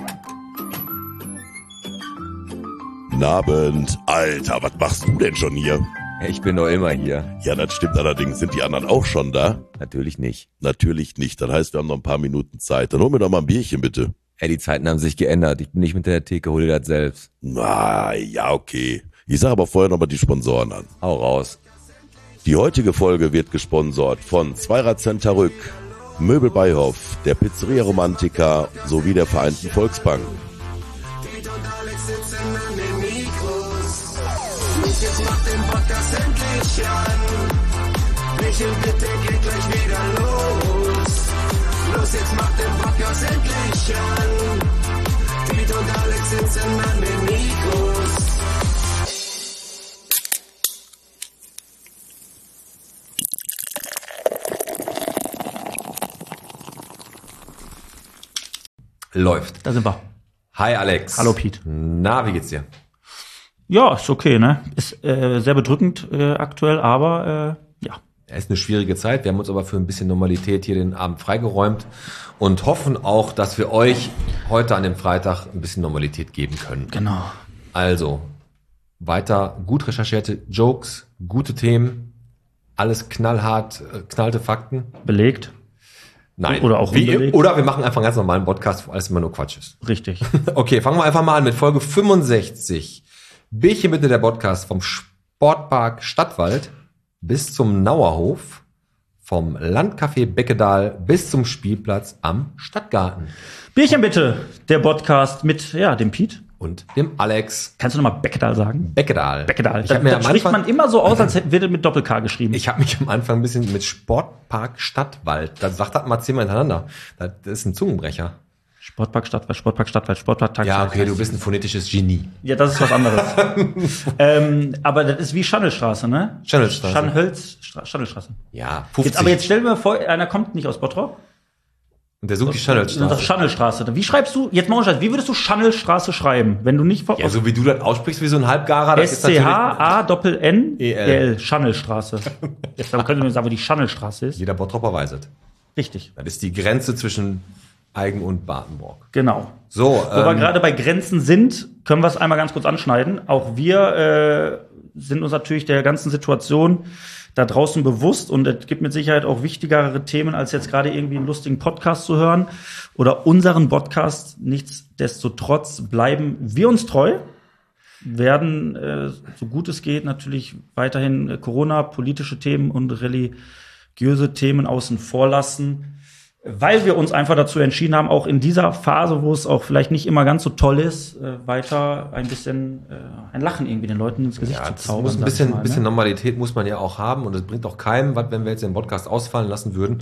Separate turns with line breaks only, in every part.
Guten Abend. Alter, was machst du denn schon hier?
Ich bin doch immer hier.
Ja, das stimmt allerdings. Sind die anderen auch schon da?
Natürlich nicht.
Natürlich nicht. Das heißt, wir haben noch ein paar Minuten Zeit. Dann hol mir doch mal ein Bierchen, bitte.
Die Zeiten haben sich geändert. Ich bin nicht mit der Theke, hol dir das selbst.
Na, ja, okay. Ich sage aber vorher noch mal die Sponsoren an.
Hau raus.
Die heutige Folge wird gesponsert von Zweirad-Center Rück, Möbel Beihoff, der Pizzeria Romantica sowie der Vereinten Volksbank.
Jetzt macht den Podcast endlich an. Michel, bitte geht gleich wieder los. Los, jetzt macht den Podcast endlich an. Piet und Alex sitzen an den Mikros.
Läuft.
Da sind wir.
Hi Alex.
Hallo Piet.
Na, wie geht's dir?
Ja, ist okay, ne? Ist sehr bedrückend aktuell, aber ja.
Es ist eine schwierige Zeit. Wir haben uns aber für ein bisschen Normalität hier den Abend freigeräumt und hoffen auch, dass wir euch heute an dem Freitag ein bisschen Normalität geben können.
Genau.
Also, weiter gut recherchierte Jokes, gute Themen, alles knallhart, knallte Fakten.
Belegt.
Nein.
Oder auch unbelegt.
Oder wir machen einfach einen ganz normalen Podcast, wo alles immer nur Quatsch ist.
Richtig.
Okay, fangen wir einfach mal an mit Folge 65. Bierchen bitte, der Podcast vom Sportpark Stadtwald bis zum Nauerhof, vom Landcafé Beckedahl bis zum Spielplatz am Stadtgarten.
Bierchen bitte, der Podcast mit dem Piet.
Und dem Alex.
Kannst du nochmal Beckedahl sagen?
Beckedahl.
Beckedahl.
Ich hab mir
Das spricht man immer so aus, als würde mit Doppel-K geschrieben.
Ich habe mich am Anfang ein bisschen mit Sportpark Stadtwald. Das sagt das mal 10-mal hintereinander. Das ist ein Zungenbrecher.
Sportpark Stadtwald, Sportpark Stadtwald, Sportpark Tag.
Ja, okay, du bist ein phonetisches Genie.
Ja, das ist was anderes. Aber das ist wie Schandelstraße, ne?
Schandelstraße.
Schandelstraße.
Ja, 50.
Jetzt stell dir mal vor, einer kommt nicht aus Bottrop.
Und der sucht die
Das
Schandelstraße.
ist Schandelstraße. Wie schreibst du, jetzt mal wie würdest du Schandelstraße schreiben, wenn du nicht
Ja, so wie du das aussprichst, wie so ein Halbgarer. Das ist natürlich
SCHANNEL, Schandelstraße. Dann können wir sagen, wo die Schandelstraße ist.
jeder Bottropper weiß es.
Richtig.
Das ist die Grenze zwischen Eigen und Badenburg.
Genau.
So,
Wo wir gerade bei Grenzen sind, können wir es einmal ganz kurz anschneiden. Auch wir sind uns natürlich der ganzen Situation da draußen bewusst und es gibt mit Sicherheit auch wichtigere Themen, als jetzt gerade irgendwie einen lustigen Podcast zu hören oder unseren Podcast. Nichtsdestotrotz bleiben wir uns treu, werden so gut es geht natürlich weiterhin Corona, politische Themen und religiöse Themen außen vor lassen, weil wir uns einfach dazu entschieden haben, auch in dieser Phase, wo es auch vielleicht nicht immer ganz so toll ist, weiter ein bisschen ein Lachen irgendwie den Leuten ins Gesicht zu zaubern.
Muss ein bisschen Normalität muss man ja auch haben und es bringt auch keinem was, wenn wir jetzt den Podcast ausfallen lassen würden.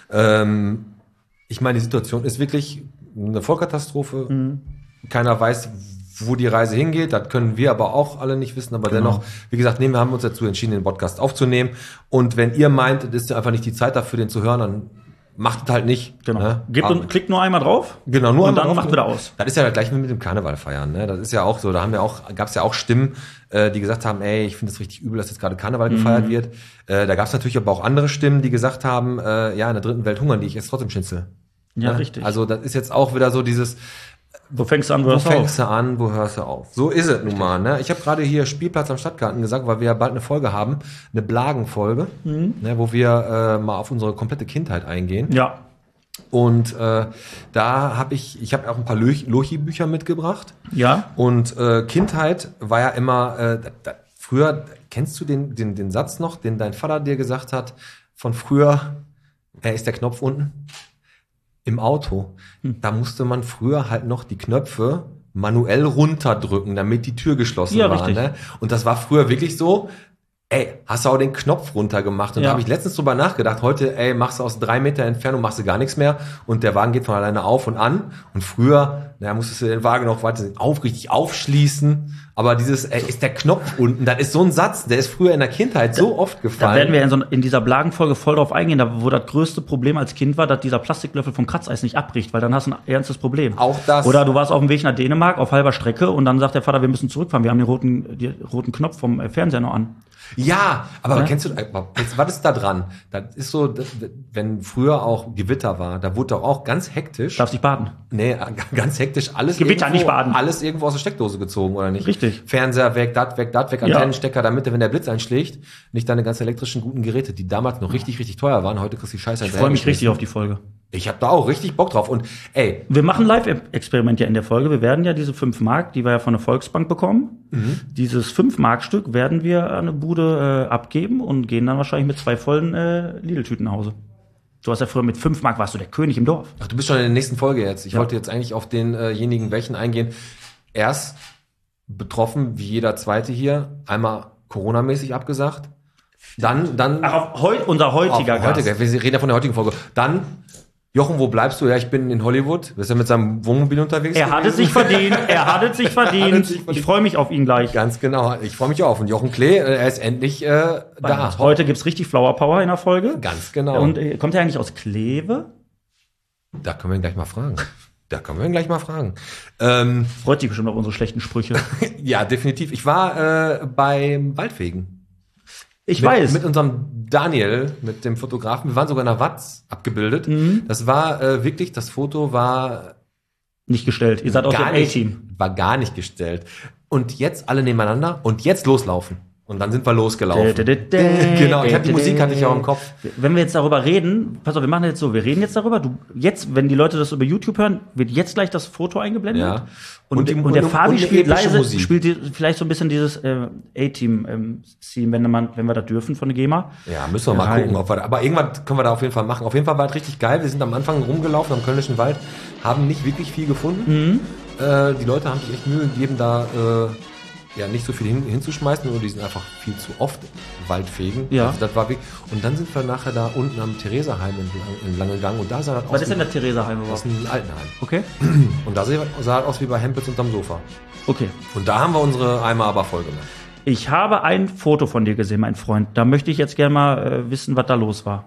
Ich meine, die Situation ist wirklich eine Vollkatastrophe. Mhm. Keiner weiß, wo die Reise hingeht. Das können wir aber auch alle nicht wissen. Aber dennoch, wie gesagt, wir haben uns dazu entschieden, den Podcast aufzunehmen. Und wenn ihr meint, es ist einfach nicht die Zeit dafür, den zu hören, dann macht es halt nicht.
Genau.
Ne?
Klickt nur einmal drauf.
Genau, nur
und
einmal
dann
drauf.
macht wieder aus.
Das ist ja gleich mit dem Karneval feiern. Ne? Das ist ja auch so. Da gab es ja auch Stimmen, die gesagt haben, ich finde es richtig übel, dass jetzt gerade Karneval gefeiert wird. Da gab es natürlich aber auch andere Stimmen, die gesagt haben, in der dritten Welt hungern die, ich esse trotzdem Schnitzel.
Ja, richtig.
Also das ist jetzt auch wieder so dieses,
wo fängst du an, wo
hörst du auf? So ist es nun mal. Ne? Ich habe gerade hier Spielplatz am Stadtgarten gesagt, weil wir ja bald eine Folge haben, eine Blagenfolge, wo wir mal auf unsere komplette Kindheit eingehen.
Ja.
Und da habe ich habe auch ein paar Lochi-Bücher mitgebracht.
Ja.
Und Kindheit war ja immer, früher, kennst du den Satz noch, den dein Vater dir gesagt hat, von früher, ist der Knopf unten? Im Auto, da musste man früher halt noch die Knöpfe manuell runterdrücken, damit die Tür geschlossen war.
Richtig.
Ne? Und das war früher wirklich so, hast du auch den Knopf runtergemacht? Und da habe ich letztens drüber nachgedacht, heute, machst du aus 3 Meter Entfernung, machst du gar nichts mehr und der Wagen geht von alleine auf und an. Und früher, musstest du den Wagen noch weiter richtig aufschließen. Aber dieses, ist der Knopf unten, das ist so ein Satz, der ist früher in der Kindheit so oft gefallen.
Da werden wir in dieser Blagenfolge voll drauf eingehen, wo das größte Problem als Kind war, dass dieser Plastiklöffel vom Kratzeis nicht abbricht, weil dann hast du ein ernstes Problem.
Auch das.
Oder du warst auf dem Weg nach Dänemark auf halber Strecke und dann sagt der Vater, wir müssen zurückfahren, wir haben den roten Knopf vom Fernseher noch an.
Ja, aber
Ja?
kennst du, was ist da dran? Das ist so, wenn früher auch Gewitter war, da wurde doch auch ganz hektisch,
Darfst dich baden.
nee, ganz hektisch alles
Gewitter, nicht baden.
alles irgendwo aus der Steckdose gezogen, oder nicht?
Richtig.
Fernseher weg, dat weg,
Ja.
Antennenstecker, damit, wenn der Blitz einschlägt, nicht deine ganzen elektrischen guten Geräte, die damals noch richtig, richtig teuer waren, heute kriegst du die Scheiße
Ich freue mich richtig auf die Folge.
Ich habe da auch richtig Bock drauf. Und ey,
Wir machen Live-Experiment ja in der Folge. Wir werden ja diese 5 Mark, die wir ja von der Volksbank bekommen, dieses 5-Mark-Stück werden wir an eine Bude abgeben und gehen dann wahrscheinlich mit 2 vollen Lidl-Tüten nach Hause. Du hast ja früher mit 5 Mark warst du der König im Dorf.
ach, du bist schon in der nächsten Folge jetzt. Ich
Ja.
wollte jetzt eigentlich auf denjenigen welchen eingehen. Erst betroffen, wie jeder Zweite hier, einmal Corona-mäßig abgesagt. Dann
Ach, unser heutiger Gast.
heutiger, wir reden ja von der heutigen Folge. Dann, Jochen, wo bleibst du? Ja, ich bin in Hollywood. Bist ja mit seinem Wohnmobil unterwegs?
Er hat es sich verdient. Ich freue mich auf ihn gleich.
Ganz genau. Ich freue mich auch. Und Jochen Klee, er ist endlich da.
Heute gibt's richtig Flower Power in der Folge.
Ganz genau.
Und kommt er eigentlich aus Kleve?
Da können wir ihn gleich mal fragen.
Freut sich bestimmt auf unsere schlechten Sprüche.
Ja, definitiv. Ich war beim Waldfegen.
Ich weiß.
Mit unserem Daniel, mit dem Fotografen. Wir waren sogar in der Watz abgebildet. Das war wirklich, das Foto war
Nicht gestellt. Ihr seid aus dem
gar nicht,
A-Team.
war gar nicht gestellt. Und jetzt alle nebeneinander und jetzt loslaufen. Und dann sind wir losgelaufen. Genau, die Musik hatte ich auch im Kopf.
Wenn wir jetzt darüber reden, pass auf, wir machen jetzt so, wir reden jetzt darüber, jetzt, wenn die Leute das über YouTube hören, wird jetzt gleich das Foto eingeblendet.
Ja.
Und der
und
Fabi
eine
spielt
epische
leise,
Musik.
vielleicht so ein bisschen dieses A-Team-Theme, wenn wir da dürfen von der GEMA.
Ja, müssen wir mal
Rein.
gucken, ob wir da, aber irgendwann können wir da auf jeden Fall machen. Auf jeden Fall war es richtig geil. Wir sind am Anfang rumgelaufen am Kölnischen Wald, haben nicht wirklich viel gefunden. Die Leute haben sich echt Mühe gegeben, da nicht so viel hinzuschmeißen, nur die sind einfach viel zu oft Waldfegen.
Ja.
Also das war wirklich. Und dann sind wir nachher da unten am Theresaheim entlang gegangen und da sah das aus.
Was ist denn der Theresaheim
Das
überhaupt?
ist ein Altenheim.
Okay.
Und da sah das aus wie bei Hempels unterm Sofa.
Okay.
Und da haben wir unsere Eimer aber voll gemacht.
Ich habe ein Foto von dir gesehen, mein Freund. Da möchte ich jetzt gerne mal wissen, was da los war.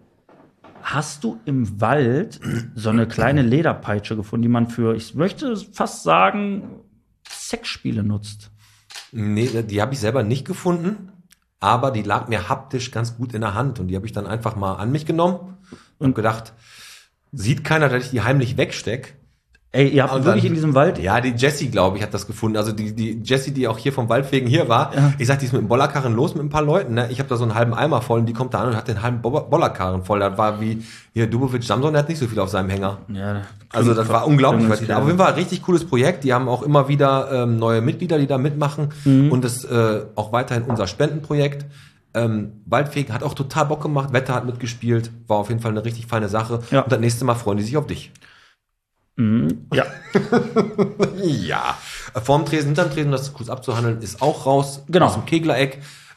Hast du im Wald so eine kleine Lederpeitsche gefunden, die man für, ich möchte fast sagen, Sexspiele nutzt?
Nee, die habe ich selber nicht gefunden, aber die lag mir haptisch ganz gut in der Hand und die habe ich dann einfach mal an mich genommen und gedacht, sieht keiner, dass ich die heimlich wegsteck.
Ey, ihr habt
Und
wirklich
dann-
in diesem Wald?
Ja, die Jessie, glaube ich, hat das gefunden. Also die Jessie, die auch hier vom Waldfegen hier war.
Ja.
Ich sag, die ist mit dem Bollerkarren los mit ein paar Leuten. Ne? Ich habe da so einen halben Eimer voll und die kommt da an und hat den halben Bollerkarren voll. Das war wie hier Dubovic Samson, der hat nicht so viel auf seinem Hänger.
Ja.
Also das war unglaublich.
Klingt
Aber auf jeden Fall ein richtig cooles Projekt. Die haben auch immer wieder neue Mitglieder, die da mitmachen. Und das auch weiterhin unser Spendenprojekt. Waldfegen hat auch total Bock gemacht. Wetter hat mitgespielt. War auf jeden Fall eine richtig feine Sache.
Ja.
Und das nächste Mal freuen die sich auf dich.
Ja.
Ja. Vorm Tresen, hinterm Tresen, um das kurz abzuhandeln, ist auch raus.
Genau.
Aus dem Keglereck.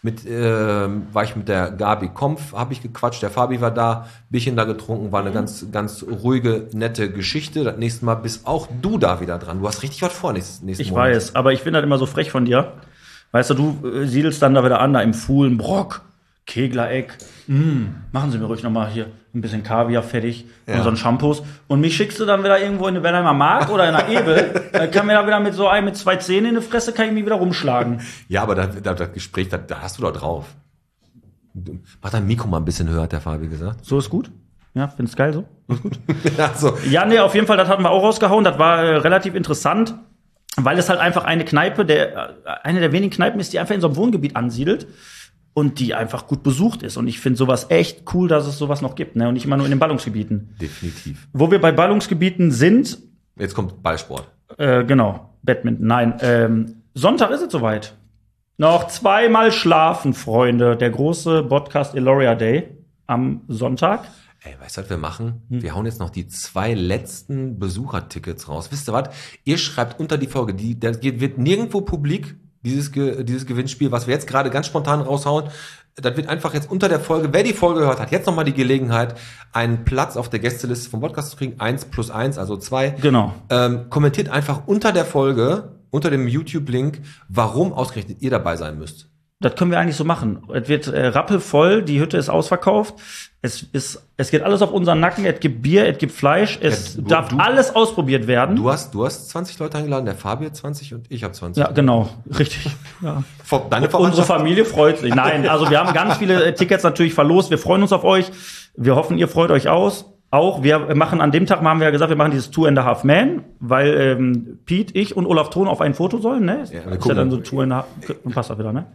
War ich mit der Gabi Kompf, habe ich gequatscht, der Fabi war da, Bierchen da getrunken, war eine ganz, ganz ruhige, nette Geschichte. Das nächste Mal bist auch du da wieder dran. Du hast richtig was vor nächsten
Ich
Monat.
weiß, aber ich finde das immer so frech von dir. Weißt du siedelst dann da wieder an, da im Fuhlenbrock, Keglereck. Machen Sie mir ruhig nochmal hier ein bisschen Kaviar fertig und so ein Shampoos. Und mich schickst du dann wieder irgendwo in eine Wellheimer Mark oder in einer Ebel. Dann kann mir da wieder mit 2 Zähnen in die Fresse, kann ich mich wieder rumschlagen.
Ja, aber das Gespräch, da hast du doch drauf. Mach dein Mikro mal ein bisschen höher, hat der Fabi gesagt.
So ist gut? Ja, findest geil so? Ist gut.
Also,
Ja, nee, auf jeden Fall, das hatten wir auch rausgehauen. Das war relativ interessant, weil es halt einfach eine Kneipe, eine der wenigen Kneipen ist, die einfach in so einem Wohngebiet ansiedelt und die einfach gut besucht ist. Und ich finde sowas echt cool, dass es sowas noch gibt, ne? Und nicht immer nur in den Ballungsgebieten.
definitiv.
Wo wir bei Ballungsgebieten sind,
Jetzt kommt Ballsport.
genau, Badminton, nein, Sonntag ist es soweit. Noch 2-mal schlafen, Freunde. Der große Podcast Eloria Day am Sonntag.
Ey, weißt du, was wir machen? Wir hauen jetzt noch die 2 letzten Besuchertickets raus. Wisst ihr was? Ihr schreibt unter die Folge, wird nirgendwo publik, dieses Gewinnspiel, was wir jetzt gerade ganz spontan raushauen. Das wird einfach jetzt unter der Folge, wer die Folge gehört hat, jetzt nochmal die Gelegenheit, einen Platz auf der Gästeliste vom Podcast zu kriegen. 1+1, also 2.
Genau.
Kommentiert einfach unter der Folge, unter dem YouTube-Link, warum ausgerechnet ihr dabei sein müsst.
Das können wir eigentlich so machen. Es wird rappelvoll, die Hütte ist ausverkauft. Es geht alles auf unseren Nacken, es gibt Bier, es gibt Fleisch, es darf alles ausprobiert werden.
Du hast 20 Leute eingeladen, der Fabi hat 20 und ich habe 20.
Ja, genau, richtig. Ja.
Deine
Unsere Familie freut sich. Nein, also wir haben ganz viele Tickets natürlich verlost. Wir freuen uns auf euch. Wir hoffen, ihr freut euch auch. Wir machen an dem Tag, haben wir ja gesagt, wir machen dieses 2.5 Man, weil Pete, ich und Olaf Thon auf ein Foto sollen, ne?
Ja,
ist ja dann so 2.5, passt das wieder, ne?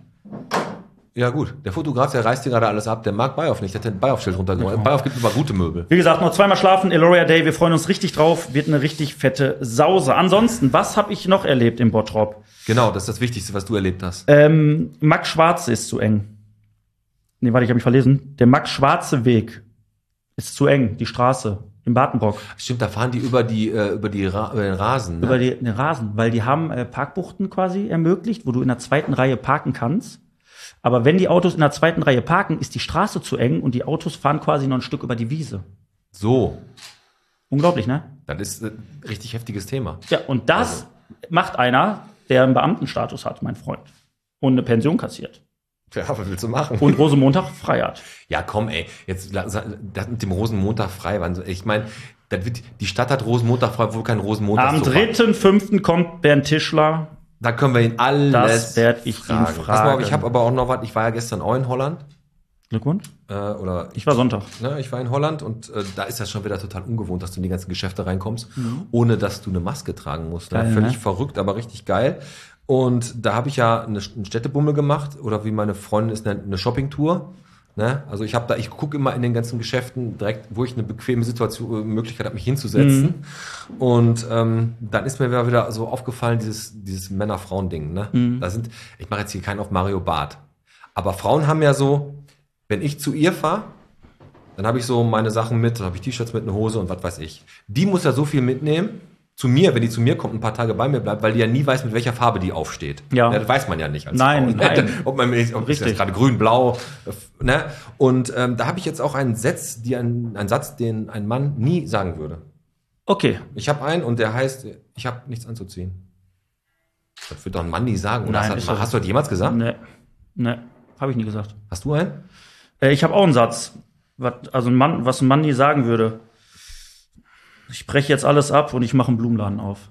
Ja gut, der Fotograf, der reißt hier gerade alles ab, der mag Beihoff nicht, der hat den Beihoff-Schild runtergemacht. Ja. Beihoff gibt immer gute Möbel.
Wie gesagt, noch 2-mal schlafen, Eloria Day, wir freuen uns richtig drauf, wird eine richtig fette Sause. Ansonsten, was habe ich noch erlebt im Bottrop?
Genau, das ist das Wichtigste, was du erlebt hast.
Max Schwarze ist zu eng. Nee, warte, ich habe mich verlesen. Der Max Schwarze Weg ist zu eng, die Straße im Bartenbrock.
Stimmt, da fahren die über den Rasen. Ne?
Über den Rasen, weil die haben Parkbuchten quasi ermöglicht, wo du in der zweiten Reihe parken kannst. Aber wenn die Autos in der zweiten Reihe parken, ist die Straße zu eng und die Autos fahren quasi noch ein Stück über die Wiese.
So.
Unglaublich, ne?
Das ist ein richtig heftiges Thema.
Ja, und das macht einer, der einen Beamtenstatus hat, mein Freund. Und eine Pension kassiert.
Ja, was willst du machen?
Und Rosenmontag frei hat.
Ja, komm, ey. Jetzt das mit dem Rosenmontag frei. Ich meine, die Stadt hat Rosenmontag frei, obwohl kein Rosenmontag
Am 3.5. kommt Bernd Tischler.
Da können wir ihn alles
Das werde ich ihn fragen.
Pass mal auf, ich habe aber auch noch was. Ich war ja gestern auch in Holland.
Glückwunsch.
Ich
war Sonntag.
Ne, ich war in Holland und da ist das schon wieder total ungewohnt, dass du in die ganzen Geschäfte reinkommst, ohne dass du eine Maske tragen musst. Ne?
Geil,
Völlig
ne?
verrückt, aber richtig geil. Und da habe ich ja einen Städtebummel gemacht oder wie meine Freundin ist, eine Shoppingtour. Ne? Also ich gucke immer in den ganzen Geschäften direkt, wo ich eine bequeme Möglichkeit habe, mich hinzusetzen. Und dann ist mir wieder so aufgefallen, dieses Männer-Frauen-Ding. Ne? Ich mache jetzt hier keinen auf Mario Barth. Aber Frauen haben ja so, wenn ich zu ihr fahre, dann habe ich so meine Sachen mit, dann habe ich T-Shirts mit, eine Hose und was weiß ich. Die muss ja so viel mitnehmen, zu mir, wenn die zu mir kommt, ein paar Tage bei mir bleibt, weil die ja nie weiß, mit welcher Farbe die aufsteht.
Ja.
Das weiß man ja nicht als
Nein,
Frau.
nein.
Ob ist das gerade grün, blau. Ne? Und da habe ich jetzt auch einen Satz, den ein Mann nie sagen würde.
Okay.
Ich habe einen und der heißt, ich habe nichts anzuziehen. Das wird doch ein Mann nie sagen. Oder
Nein,
hast du das jemals gesagt?
Nee, habe ich nie gesagt.
Hast du einen?
Ich habe auch einen Satz, was ein Mann nie sagen würde. Ich breche jetzt alles ab und ich mache einen Blumenladen auf.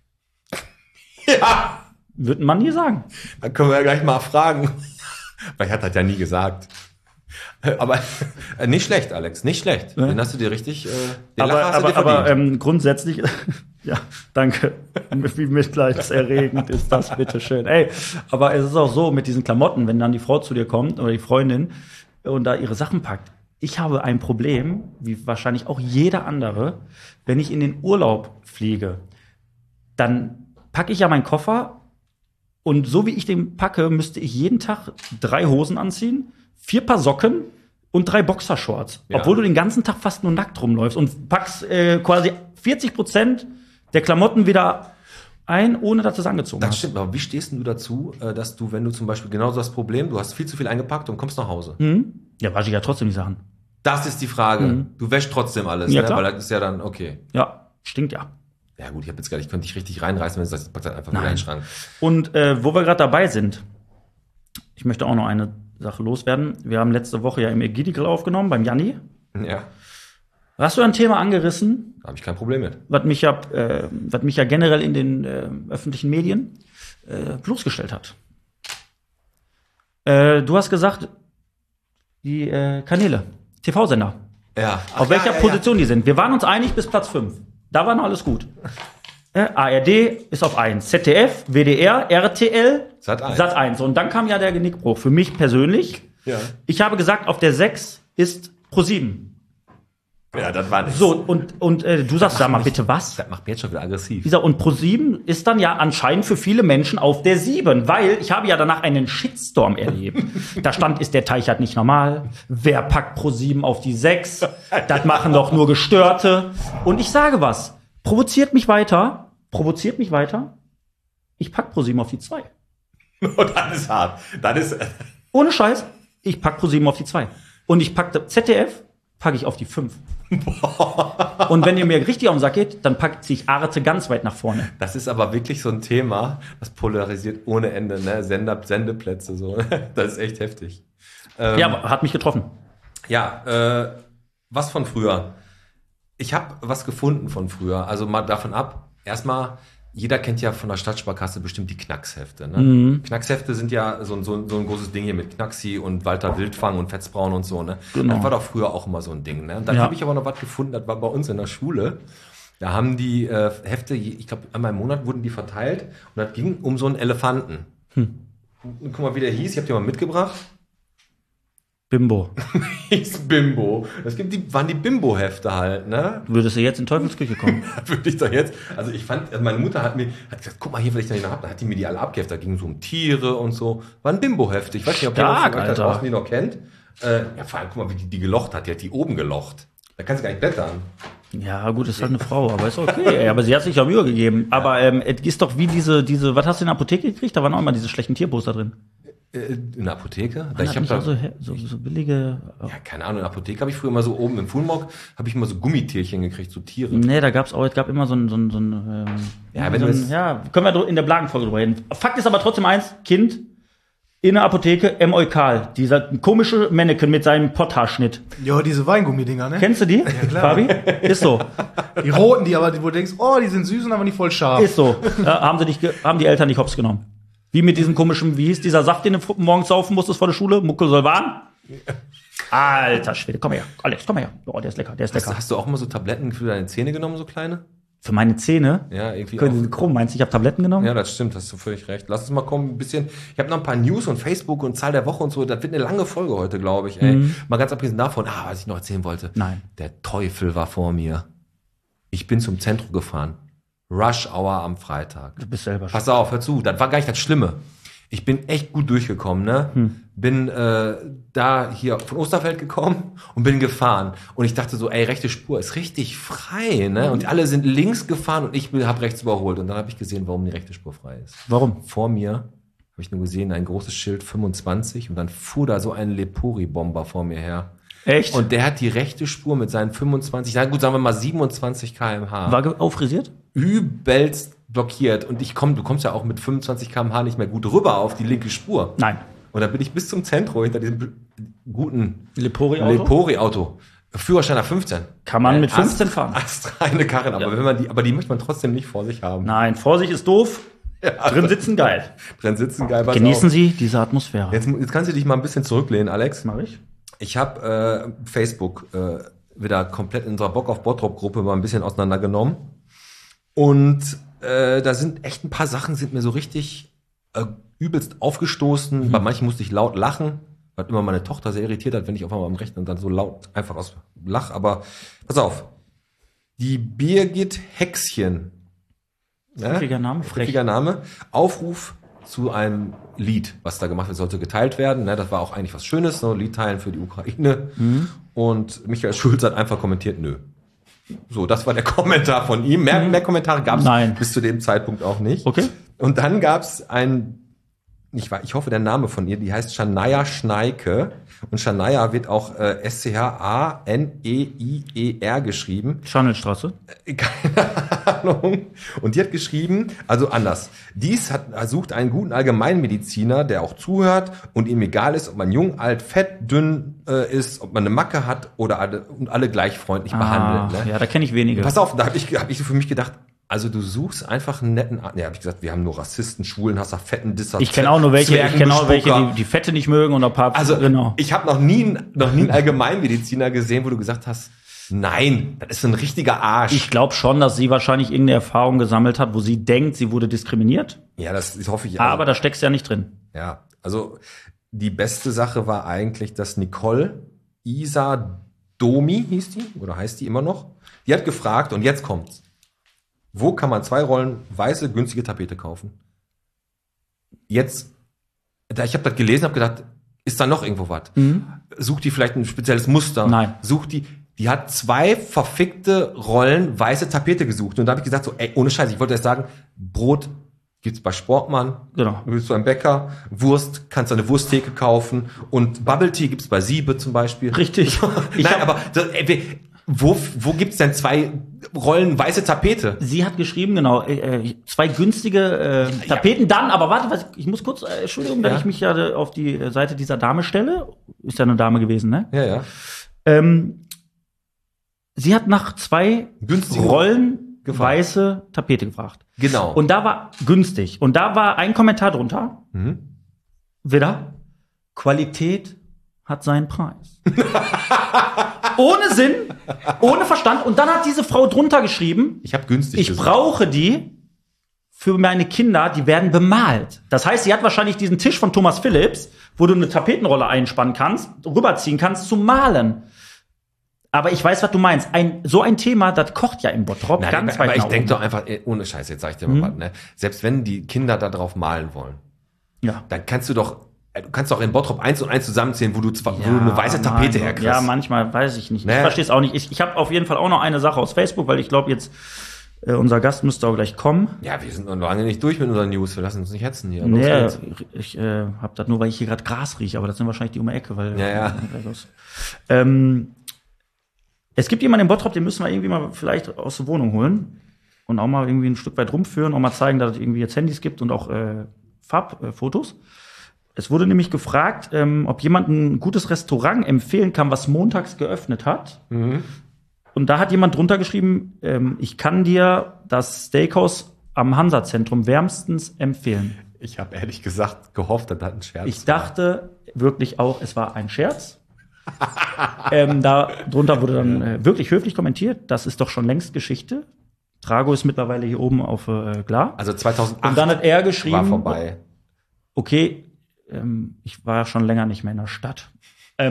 Ja!
Wird ein Mann nie sagen.
Dann können wir ja gleich mal fragen. Weil er hat das ja nie gesagt. Aber nicht schlecht, Alex, nicht schlecht.
Ja.
Den hast du dir richtig,
aber grundsätzlich, ja, danke. Wie mitleidserregend ist das, bitteschön. Ey, aber es ist auch so mit diesen Klamotten, wenn dann die Frau zu dir kommt oder die Freundin und da ihre Sachen packt. Ich habe ein Problem, wie wahrscheinlich auch jeder andere, wenn ich in den Urlaub fliege, dann packe ich ja meinen Koffer und so wie ich den packe, müsste ich jeden Tag 3 Hosen anziehen, 4 Paar Socken und 3 Boxershorts. Ja. Obwohl du den ganzen Tag fast nur nackt rumläufst und packst quasi 40% der Klamotten wieder ein, ohne dass du es angezogen hast.
Das stimmt, aber wie stehst du dazu, dass du, wenn du zum Beispiel genauso das Problem, du hast viel zu viel eingepackt und kommst nach Hause?
Ja, wasche ich ja trotzdem die Sachen.
Das ist die Frage. Du wäschst trotzdem alles,
ja,
ne?
Klar.
Weil das ist ja dann okay.
Ja, stinkt ja.
Ja gut, ich könnte dich richtig reinreißen, wenn du sagst, ich pack das einfach wieder in den Schrank.
Und wo wir gerade dabei sind, ich möchte auch noch eine Sache loswerden. Wir haben letzte Woche ja im Ägidikel aufgenommen, beim Janni.
Ja.
Hast du ein Thema angerissen?
Da habe ich kein Problem mit.
Was mich ja generell in den öffentlichen Medien bloßgestellt hat. Du hast gesagt, die Kanäle, TV-Sender.
Ja.
Auf welcher Position die sind. Wir waren uns einig bis Platz 5. Da war noch alles gut. ARD ist auf 1. ZDF, WDR, RTL, Sat.1. Und dann kam ja der Genickbruch. Für mich persönlich.
Ja.
Ich habe gesagt, auf der 6 ist ProSieben.
Ja, das war nicht.
So, und du sagst, sag mal bitte was?
Das macht mich jetzt schon wieder aggressiv.
Und ProSieben ist dann ja anscheinend für viele Menschen auf der 7, weil ich habe ja danach einen Shitstorm erlebt. Da stand, ist der Teichert nicht normal? Wer packt ProSieben auf die 6? Das machen doch nur Gestörte. Und ich sage was, provoziert mich weiter. Ich pack ProSieben auf die 2.
Oh, das ist hart. Das ist
ohne Scheiß, ich pack ProSieben auf die 2. Und ich pack ZDF, packe ich auf die 5. Und wenn ihr mir richtig auf den Sack geht, dann packt sich Arte ganz weit nach vorne.
Das ist aber wirklich so ein Thema, das polarisiert ohne Ende, ne? Sendeplätze, so. Das ist echt heftig.
Ja, aber hat mich getroffen.
Ja, Was von früher? Ich habe was gefunden von früher. Also mal davon ab. Erstmal, jeder kennt ja von der Stadtsparkasse bestimmt die Knackshefte. Ne? Knackshefte sind ja so ein großes Ding hier mit Knaxi und Walter Wildfang und Fetzbraun und so. Ne?
Genau.
Das war doch früher auch immer so ein Ding. Ne? Und dann habe ich aber noch was gefunden, das war bei uns in der Schule. Da haben die Hefte, ich glaube, einmal im Monat wurden die verteilt. Und das ging um so einen Elefanten. Und guck mal, wie der hieß. Ich habe dir mal mitgebracht.
Bimbo.
Hieß Bimbo. Waren die Bimbo-Hefte halt, ne?
Würdest du jetzt in Teufelsküche kommen?
Würde ich doch jetzt. Also ich fand, meine Mutter hat gesagt, guck mal hier, was ich da nicht noch hab. Da hat die mir die alle abgeheftet. Da ging es um Tiere und so. War ein Bimbo-Hefte. Ich weiß nicht, ob jemand von euch da draußen die noch kennt. Ja, vor allem, guck mal, wie die gelocht hat. Die hat die oben gelocht. Da kannst du gar nicht blättern.
Ja, gut, ist halt eine Frau, aber ist okay. Ey, aber sie hat sich ja Mühe gegeben. Aber es ist doch wie diese, was hast du in der Apotheke gekriegt? Da waren auch immer diese schlechten Tierposter drin.
In der Apotheke?
Ich habe da so billige.
Ja, keine Ahnung. In der Apotheke habe ich früher immer so oben im Fulmog habe ich immer so Gummitierchen gekriegt, so Tiere.
Nee, da gab immer so ein können wir in der Blagenfolge drüber reden. Fakt ist aber trotzdem eins, Kind in der Apotheke, M. Eukal, dieser komische Mannequin mit seinem Potthaarschnitt.
Ja, diese Weingummidinger, ne?
Kennst du die? Ja, klar. Fabi? Ist so.
Die roten, wo du denkst, oh, die sind süß und aber nicht voll scharf.
Ist so. Ja, haben die Eltern nicht hops genommen. Wie mit diesem komischen, wie hieß dieser Saft, den du morgens saufen musstest vor der Schule? Muckelsolvan? Alter Schwede, komm her. Alex, komm her. Oh, der ist lecker,
Hast du auch mal so Tabletten für deine Zähne genommen, so kleine?
Für meine Zähne?
Ja, irgendwie
Können Sie krumm, meinst du, ich habe Tabletten genommen?
Ja, das stimmt, hast du völlig recht. Lass uns mal kommen, ein bisschen. Ich habe noch ein paar News und Facebook und Zahl der Woche und so. Das wird eine lange Folge heute, glaube ich. Ey. Mal ganz abgesehen davon, was ich noch erzählen wollte.
Nein.
Der Teufel war vor mir. Ich bin zum Zentrum gefahren. Rush Hour am Freitag.
Du bist selber schon.
Pass auf, hör zu, das war gar nicht das Schlimme. Ich bin echt gut durchgekommen, ne? Bin da hier von Osterfeld gekommen und bin gefahren. Und ich dachte so, rechte Spur ist richtig frei, ne? Und alle sind links gefahren und ich habe rechts überholt. Und dann habe ich gesehen, warum die rechte Spur frei ist.
Warum?
Vor mir habe ich nur gesehen, ein großes Schild 25 und dann fuhr da so ein Lepori-Bomber vor mir her.
Echt?
Und der hat die rechte Spur mit seinen 25, na gut, sagen wir mal 27 km/h.
War auffrisiert?
Übelst blockiert. Und du kommst ja auch mit 25 km/h nicht mehr gut rüber auf die linke Spur.
Nein.
Und dann bin ich bis zum Zentrum hinter diesem guten
Lepori-Auto.
Führerschein nach 15.
Kann man mit 15 fahren.
Astreine Karren, aber die möchte man trotzdem nicht vor sich haben.
Nein, Vorsicht ist doof. Ja. Drin sitzen geil.
Genießen
Sie diese Atmosphäre.
Jetzt kannst du dich mal ein bisschen zurücklehnen, Alex.
Mach ich.
Ich habe Facebook wieder komplett in unserer Bock auf Bottrop-Gruppe mal ein bisschen auseinandergenommen. Und da sind echt ein paar Sachen, sind mir so richtig übelst aufgestoßen. Bei manchen musste ich laut lachen, was immer meine Tochter sehr irritiert hat, wenn ich auf einmal am Rechnen und dann so laut einfach aus lach. Aber pass auf, die Birgit Hexchen.
Pfiffiger Name,
Pfiffiger Name. Aufruf zu einem Lied, was da gemacht wird, sollte geteilt werden. Das war auch eigentlich was Schönes, so Lied teilen für die Ukraine. Und Michael Schulz hat einfach kommentiert, nö. So, das war der Kommentar von ihm. Mehr Kommentare gab es bis zu dem Zeitpunkt auch nicht.
Okay.
Und dann gab es ich hoffe, der Name von ihr, die heißt Shania Schneike. Und Shania wird auch S-C-H-A-N-E-I-E-R geschrieben.
Scharnelstraße?
Keine Ahnung. Und die hat geschrieben, also anders. Sucht einen guten Allgemeinmediziner, der auch zuhört und ihm egal ist, ob man jung, alt, fett, dünn ist, ob man eine Macke hat oder alle gleich freundlich behandelt. Ne?
Ja, da kenne ich wenige.
Pass auf, da hab ich so für mich gedacht, also du suchst einfach einen netten Arzt. Ja, hab ich gesagt, wir haben nur Rassisten, Schwulenhasser, fetten Disser.
Ich kenne auch nur welche, die Fette nicht mögen und ein paar.
Also ich habe noch nie einen Allgemeinmediziner gesehen, wo du gesagt hast, nein, das ist ein richtiger Arsch.
Ich glaube schon, dass sie wahrscheinlich irgendeine Erfahrung gesammelt hat, wo sie denkt, sie wurde diskriminiert.
Ja, das hoffe ich.
Aber da steckst du ja nicht drin.
Ja, also die beste Sache war eigentlich, dass Nicole Isa Domi hieß die, oder heißt die immer noch, die hat gefragt, und jetzt kommt's. Wo kann man 2 Rollen weiße, günstige Tapete kaufen? Jetzt, ich habe das gelesen, habe gedacht, ist da noch irgendwo was? Sucht die vielleicht ein spezielles Muster?
Nein.
Die hat 2 verfickte Rollen weiße Tapete gesucht. Und da habe ich gesagt, so, ohne Scheiß, ich wollte erst sagen, Brot gibt's bei Sportmann,
genau.
Du bist beim Bäcker, Wurst, kannst du eine Wursttheke kaufen und Bubble Tea gibt's bei Siebe zum Beispiel.
Richtig.
Wo gibt's denn 2 Rollen weiße Tapete?
Sie hat geschrieben, genau, 2 günstige Tapeten. Dann, aber warte, ich muss kurz, Entschuldigung, dass ich mich ja auf die Seite dieser Dame stelle. Ist ja eine Dame gewesen, ne?
Ja.
Sie hat nach 2
Günstigen
Rollen weiße Tapete gefragt.
Genau.
Und da war günstig. Und da war ein Kommentar drunter. Wieder. Qualität hat seinen Preis. Ohne Sinn, ohne Verstand. Und dann hat diese Frau drunter geschrieben,
Ich habe günstig
ich
gesagt.
brauche die für meine Kinder, die werden bemalt. Das heißt, sie hat wahrscheinlich diesen Tisch von Thomas Phillips, wo du eine Tapetenrolle einspannen kannst, rüberziehen kannst, zum Malen. Aber ich weiß, was du meinst. So ein Thema, das kocht ja im Bottrop
Nein,
ganz
aber
weit
ich
nach
denke
oben.
doch einfach, ohne Scheiß, jetzt sag ich dir mal was, ne? Selbst wenn die Kinder da drauf malen wollen,
Ja.
dann kannst du kannst doch in Bottrop 1 und 1 zusammenzählen, wo du eine weiße Tapete herkriegst.
Ja, manchmal weiß ich nicht.
Nee.
Ich verstehe es auch nicht. Ich habe auf jeden Fall auch noch eine Sache aus Facebook, weil ich glaube jetzt, unser Gast müsste auch gleich kommen.
Ja, wir sind noch lange nicht durch mit unseren News. Wir lassen uns nicht hetzen hier. Los
Nee,
geht's.
ich habe das nur, weil ich hier gerade Gras rieche, aber das sind wahrscheinlich die um die Ecke, weil.
Ja.
Es gibt jemanden im Bottrop, den müssen wir irgendwie mal vielleicht aus der Wohnung holen und auch mal irgendwie ein Stück weit rumführen, auch mal zeigen, dass es irgendwie jetzt Handys gibt und auch Farbfotos. Es wurde nämlich gefragt, ob jemand ein gutes Restaurant empfehlen kann, was montags geöffnet hat. Und da hat jemand drunter geschrieben, ich kann dir das Steakhouse am Hansa-Zentrum wärmstens empfehlen.
Ich habe ehrlich gesagt gehofft, das hat ein Scherz.
Ich dachte wirklich auch, es war ein Scherz. Da drunter wurde dann wirklich höflich kommentiert, das ist doch schon längst Geschichte. Drago ist mittlerweile hier oben auf Glar.
Also 2008
Und dann hat er geschrieben,
war vorbei.
okay, ich war schon länger nicht mehr in der Stadt.
Hat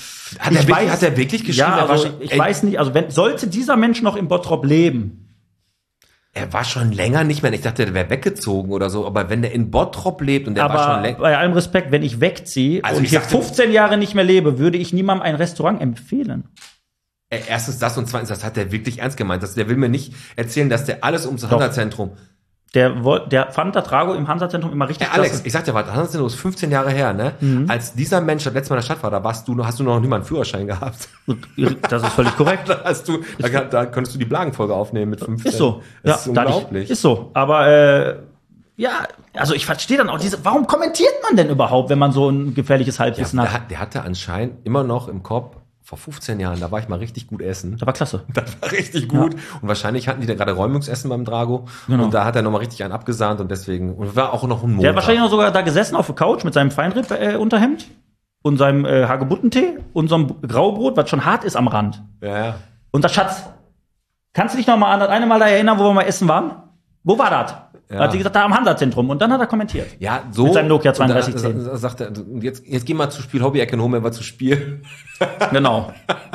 er wirklich geschrieben?
Ja,
Er war
also
schon-
ich weiß nicht, also sollte dieser Mensch noch im Bottrop leben,
Er war schon länger nicht mehr. Ich dachte, der wäre weggezogen oder so. Aber wenn der in Bottrop lebt und der war schon
aber
länger.
bei allem Respekt, wenn ich wegziehe
Also
und
ich
hier
sagte-
15 Jahre nicht mehr lebe, würde ich niemandem ein Restaurant empfehlen.
Erstens das und zweitens, das hat er wirklich ernst gemeint. Der will mir nicht erzählen, dass der alles ums Hansa-Zentrum.
Der fand das Drago im Hansa-Zentrum immer richtig
Alex,
klasse.
ich sag dir was, Hansa-Zentrum ist 15 Jahre her, ne? Als dieser Mensch das letzte Mal in der Stadt war, hast du noch nicht mal einen Führerschein gehabt.
Das ist völlig korrekt.
Da konntest du die Blagenfolge aufnehmen mit 15.
Ist so.
Das ist
dadurch-
unglaublich.
Ist so. Aber ja, also ich verstehe dann auch warum kommentiert man denn überhaupt, wenn man so ein gefährliches Halbwissen hat?
Der hatte anscheinend immer noch im Kopf, vor 15 Jahren, da war ich mal richtig gut essen.
Das war klasse.
Das war richtig gut. Und wahrscheinlich hatten die da gerade Räumungsessen beim Drago.
Genau.
Und da hat er nochmal richtig einen abgesahnt und deswegen, und war auch noch ein Montag.
Der hat wahrscheinlich noch sogar da gesessen auf der Couch mit seinem Feinripp-Unterhemd und seinem Hagebuttentee und so einem Graubrot, was schon hart ist am Rand.
Ja.
Und das Schatz, kannst du dich noch mal an das eine Mal da erinnern, wo wir mal essen waren? Wo war das?
Ja.
Hat sie gesagt, da am Hansa-Zentrum. Und dann hat er kommentiert.
Ja, so.
Mit seinem Nokia
Und dann
3210.
sagt er, jetzt geh mal zu Spiel Hobby-Ecke und hol mir was zu spielen.
Genau.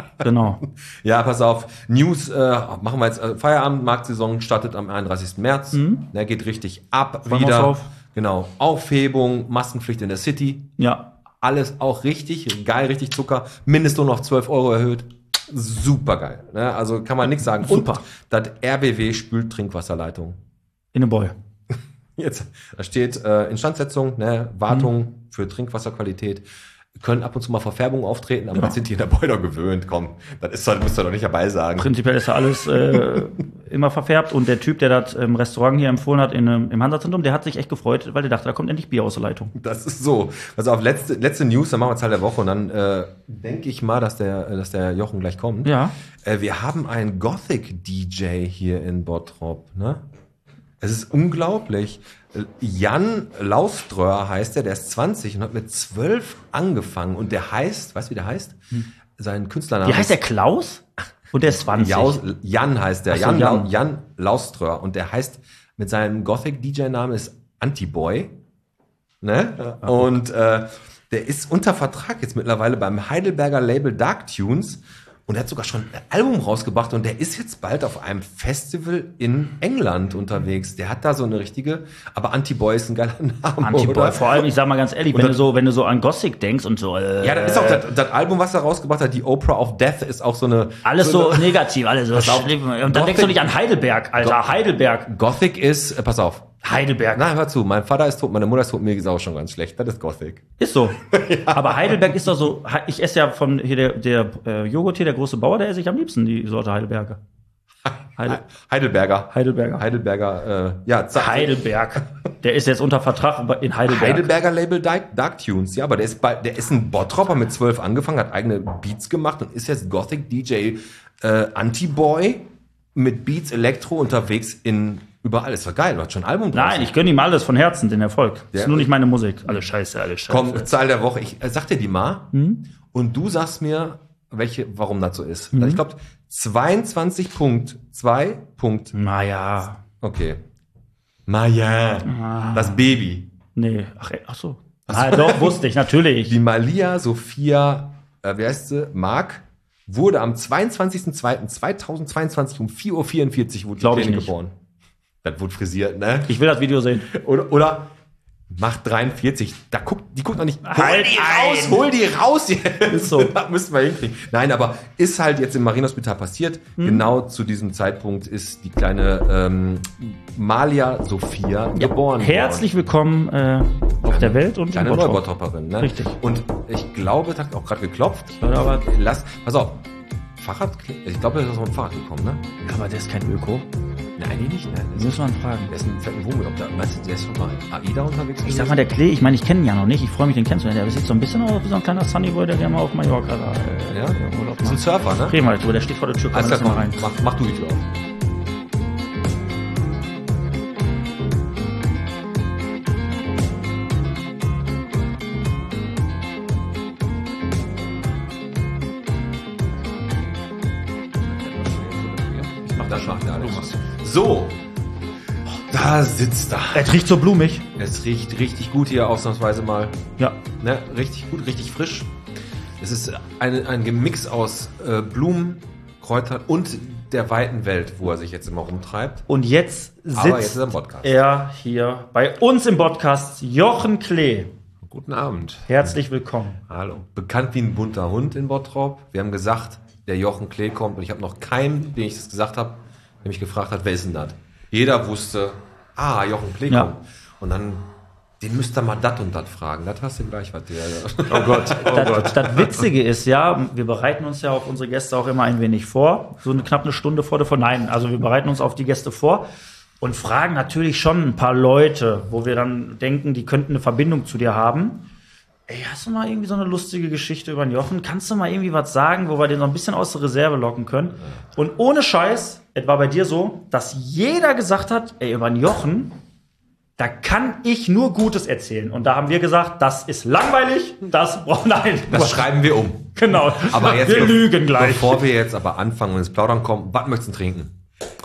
Ja, pass auf. News, machen wir jetzt Feierabend. Marktsaison startet am 31. März. Der geht richtig ab
Freuen wir
wieder.
uns drauf.
Genau. Aufhebung, Maskenpflicht in der City.
Ja.
Alles auch richtig geil, richtig Zucker. Mindestlohn auf 12 € erhöht. Super geil. Ne? Also kann man nichts sagen.
Super.
Und das RBW spült Trinkwasserleitung.
In den Boy.
Jetzt, da steht Instandsetzung, ne, Wartung für Trinkwasserqualität. Können ab und zu mal Verfärbungen auftreten, aber das sind die in der Beuter gewöhnt. Komm, müsst ihr doch nicht dabei sagen.
Prinzipiell ist ja alles immer verfärbt. Und der Typ, der das Restaurant hier empfohlen hat im Hansa-Zentrum, der hat sich echt gefreut, weil der dachte, da kommt endlich Bier aus der Leitung.
Das ist so. Also auf letzte News, dann machen wir Zahl der Woche und dann denke ich mal, dass der Jochen gleich kommt.
Ja.
Wir haben einen Gothic-DJ hier in Bottrop, ne? Es ist unglaublich. Jan Lauströer heißt der ist 20 und hat mit 12 angefangen. Und der heißt, weißt du, wie der heißt? Sein Künstlername
Wie heißt der Klaus? Und der ist 20.
Jan heißt der.
Ach so,
Jan Lauströer. Und der heißt, mit seinem Gothic-DJ-Namen ist Antiboy. Ne? Und der ist unter Vertrag jetzt mittlerweile beim Heidelberger Label Dark Tunes. Und er hat sogar schon ein Album rausgebracht und der ist jetzt bald auf einem Festival in England unterwegs. Der hat da so eine richtige, aber Antiboy ist ein geiler Name,
Antiboy,
oder?
vor allem, ich sag mal ganz ehrlich, wenn du so an Gothic denkst und so.
Ja, das ist auch das Album, was er rausgebracht hat, die Oprah of Death, ist auch so eine...
alles so negativ, alles so
Pass auf.
schlimm. Und dann
Gothic-
denkst du nicht an Heidelberg, Alter. Heidelberg.
Gothic ist, pass auf,
Heidelberg.
na, hör zu, mein Vater ist tot, meine Mutter ist tot, mir ist auch schon ganz schlecht, das ist Gothic.
Ist so. Aber Heidelberg ist doch so, ich esse ja von hier der Joghurt-Tee, der große Bauer, der esse ich am liebsten, die Sorte Heidelberger.
Heidelberger.
Heidelberger.
Heidelberg.
Der ist jetzt unter Vertrag in Heidelberg.
Heidelberger Label Dark Tunes, ja, aber der ist ein Bottropper mit 12 angefangen, hat eigene Beats gemacht und ist jetzt Gothic DJ. Anti-Boy mit Beats, Elektro unterwegs überall. Ist doch geil, du hast schon ein Album
Nein, ich gönne ihm alles von Herzen, den Erfolg. Das ist nur nicht meine Musik. Alles scheiße.
Komm, Zahl der Woche. Ich sag dir die mal und du sagst mir, warum das so ist. Also ich glaube 22.2.
Naja.
Okay. Maja. Das Baby.
Nee, ach so. Doch, wusste ich, natürlich.
Die Malia Sophia, wie heißt sie? Mark, wurde am 22.02.2022 um 4.44 Uhr wurde die Kleine geboren. Das wurde frisiert, ne?
Ich will das Video sehen.
Oder macht 43. Die guckt noch nicht.
Halt
Hol die raus jetzt.
Ist so.
Das müssten wir hinkriegen. Nein, aber ist halt jetzt im Marienhospital passiert. Genau zu diesem Zeitpunkt ist die kleine Malia Sophia geboren.
Herzlich willkommen auf der Welt und
kleine
in Bottrop.
Neubottropperin, ne?
Richtig.
Und ich glaube, das hat auch gerade geklopft.
Aber
Pass auf. Ich glaube, er ist aus dem Fahrrad gekommen, ne?
aber der ist kein Öko.
Nein, nicht. Nein,
Das muss man fragen.
der ist ein fetten Wohnmobil. Meinst du, der ist schon mal AIDA unterwegs?
Ich sag mal, der Klee, ich meine, ich kenne ihn ja noch nicht. Ich freue mich, den kennenzulernen. Der sieht so ein bisschen aus wie so ein kleiner Sunnyboy, der gerne mal auf Mallorca da
Ja?
Urlaub
Das ist ein
macht.
Surfer, ne?
Reden wir drüber, der steht vor der Tür.
Alles
Komm,
klar,
lass mal rein.
mach du die Tür auf. Das macht er alles. So, da sitzt er.
Es riecht so blumig.
Es riecht richtig gut hier ausnahmsweise mal.
Ja.
Ne? Richtig gut, richtig frisch. Es ist ein Gemix aus Blumen, Kräutern und der weiten Welt, wo er sich jetzt immer rumtreibt.
Und jetzt
Aber jetzt
sitzt
ist er im Podcast.
er hier bei uns im Podcast, Jochen Klee.
Guten Abend.
Herzlich willkommen.
Hallo. Bekannt wie ein bunter Hund in Bottrop. Wir haben gesagt, der Jochen Klee kommt und ich habe noch keinen, den ich das gesagt habe, der mich gefragt hat, wer ist denn das? Jeder wusste, Jochen Klee
Ja.
kommt. Und dann, den müsst ihr mal dat und dat fragen. Das hast du gleich, was der...
Oh Gott,
Das Witzige ist ja, wir bereiten uns ja auf unsere Gäste auch immer ein wenig vor. So knapp eine Stunde vor der Nein, also wir bereiten uns auf die Gäste vor und fragen natürlich schon ein paar Leute, wo wir dann denken, die könnten eine Verbindung zu dir haben. Ey, hast du mal irgendwie so eine lustige Geschichte über den Jochen? Kannst du mal irgendwie was sagen, wo wir den so ein bisschen aus der Reserve locken können? Und ohne Scheiß, es war bei dir so, dass jeder gesagt hat, ey, über den Jochen, da kann ich nur Gutes erzählen. Und da haben wir gesagt, das ist langweilig, das braucht nein.
Das schreiben wir um.
Genau.
Aber jetzt,
wir lügen gleich.
Bevor wir jetzt aber anfangen und ins Plaudern kommen, was möchtest du trinken?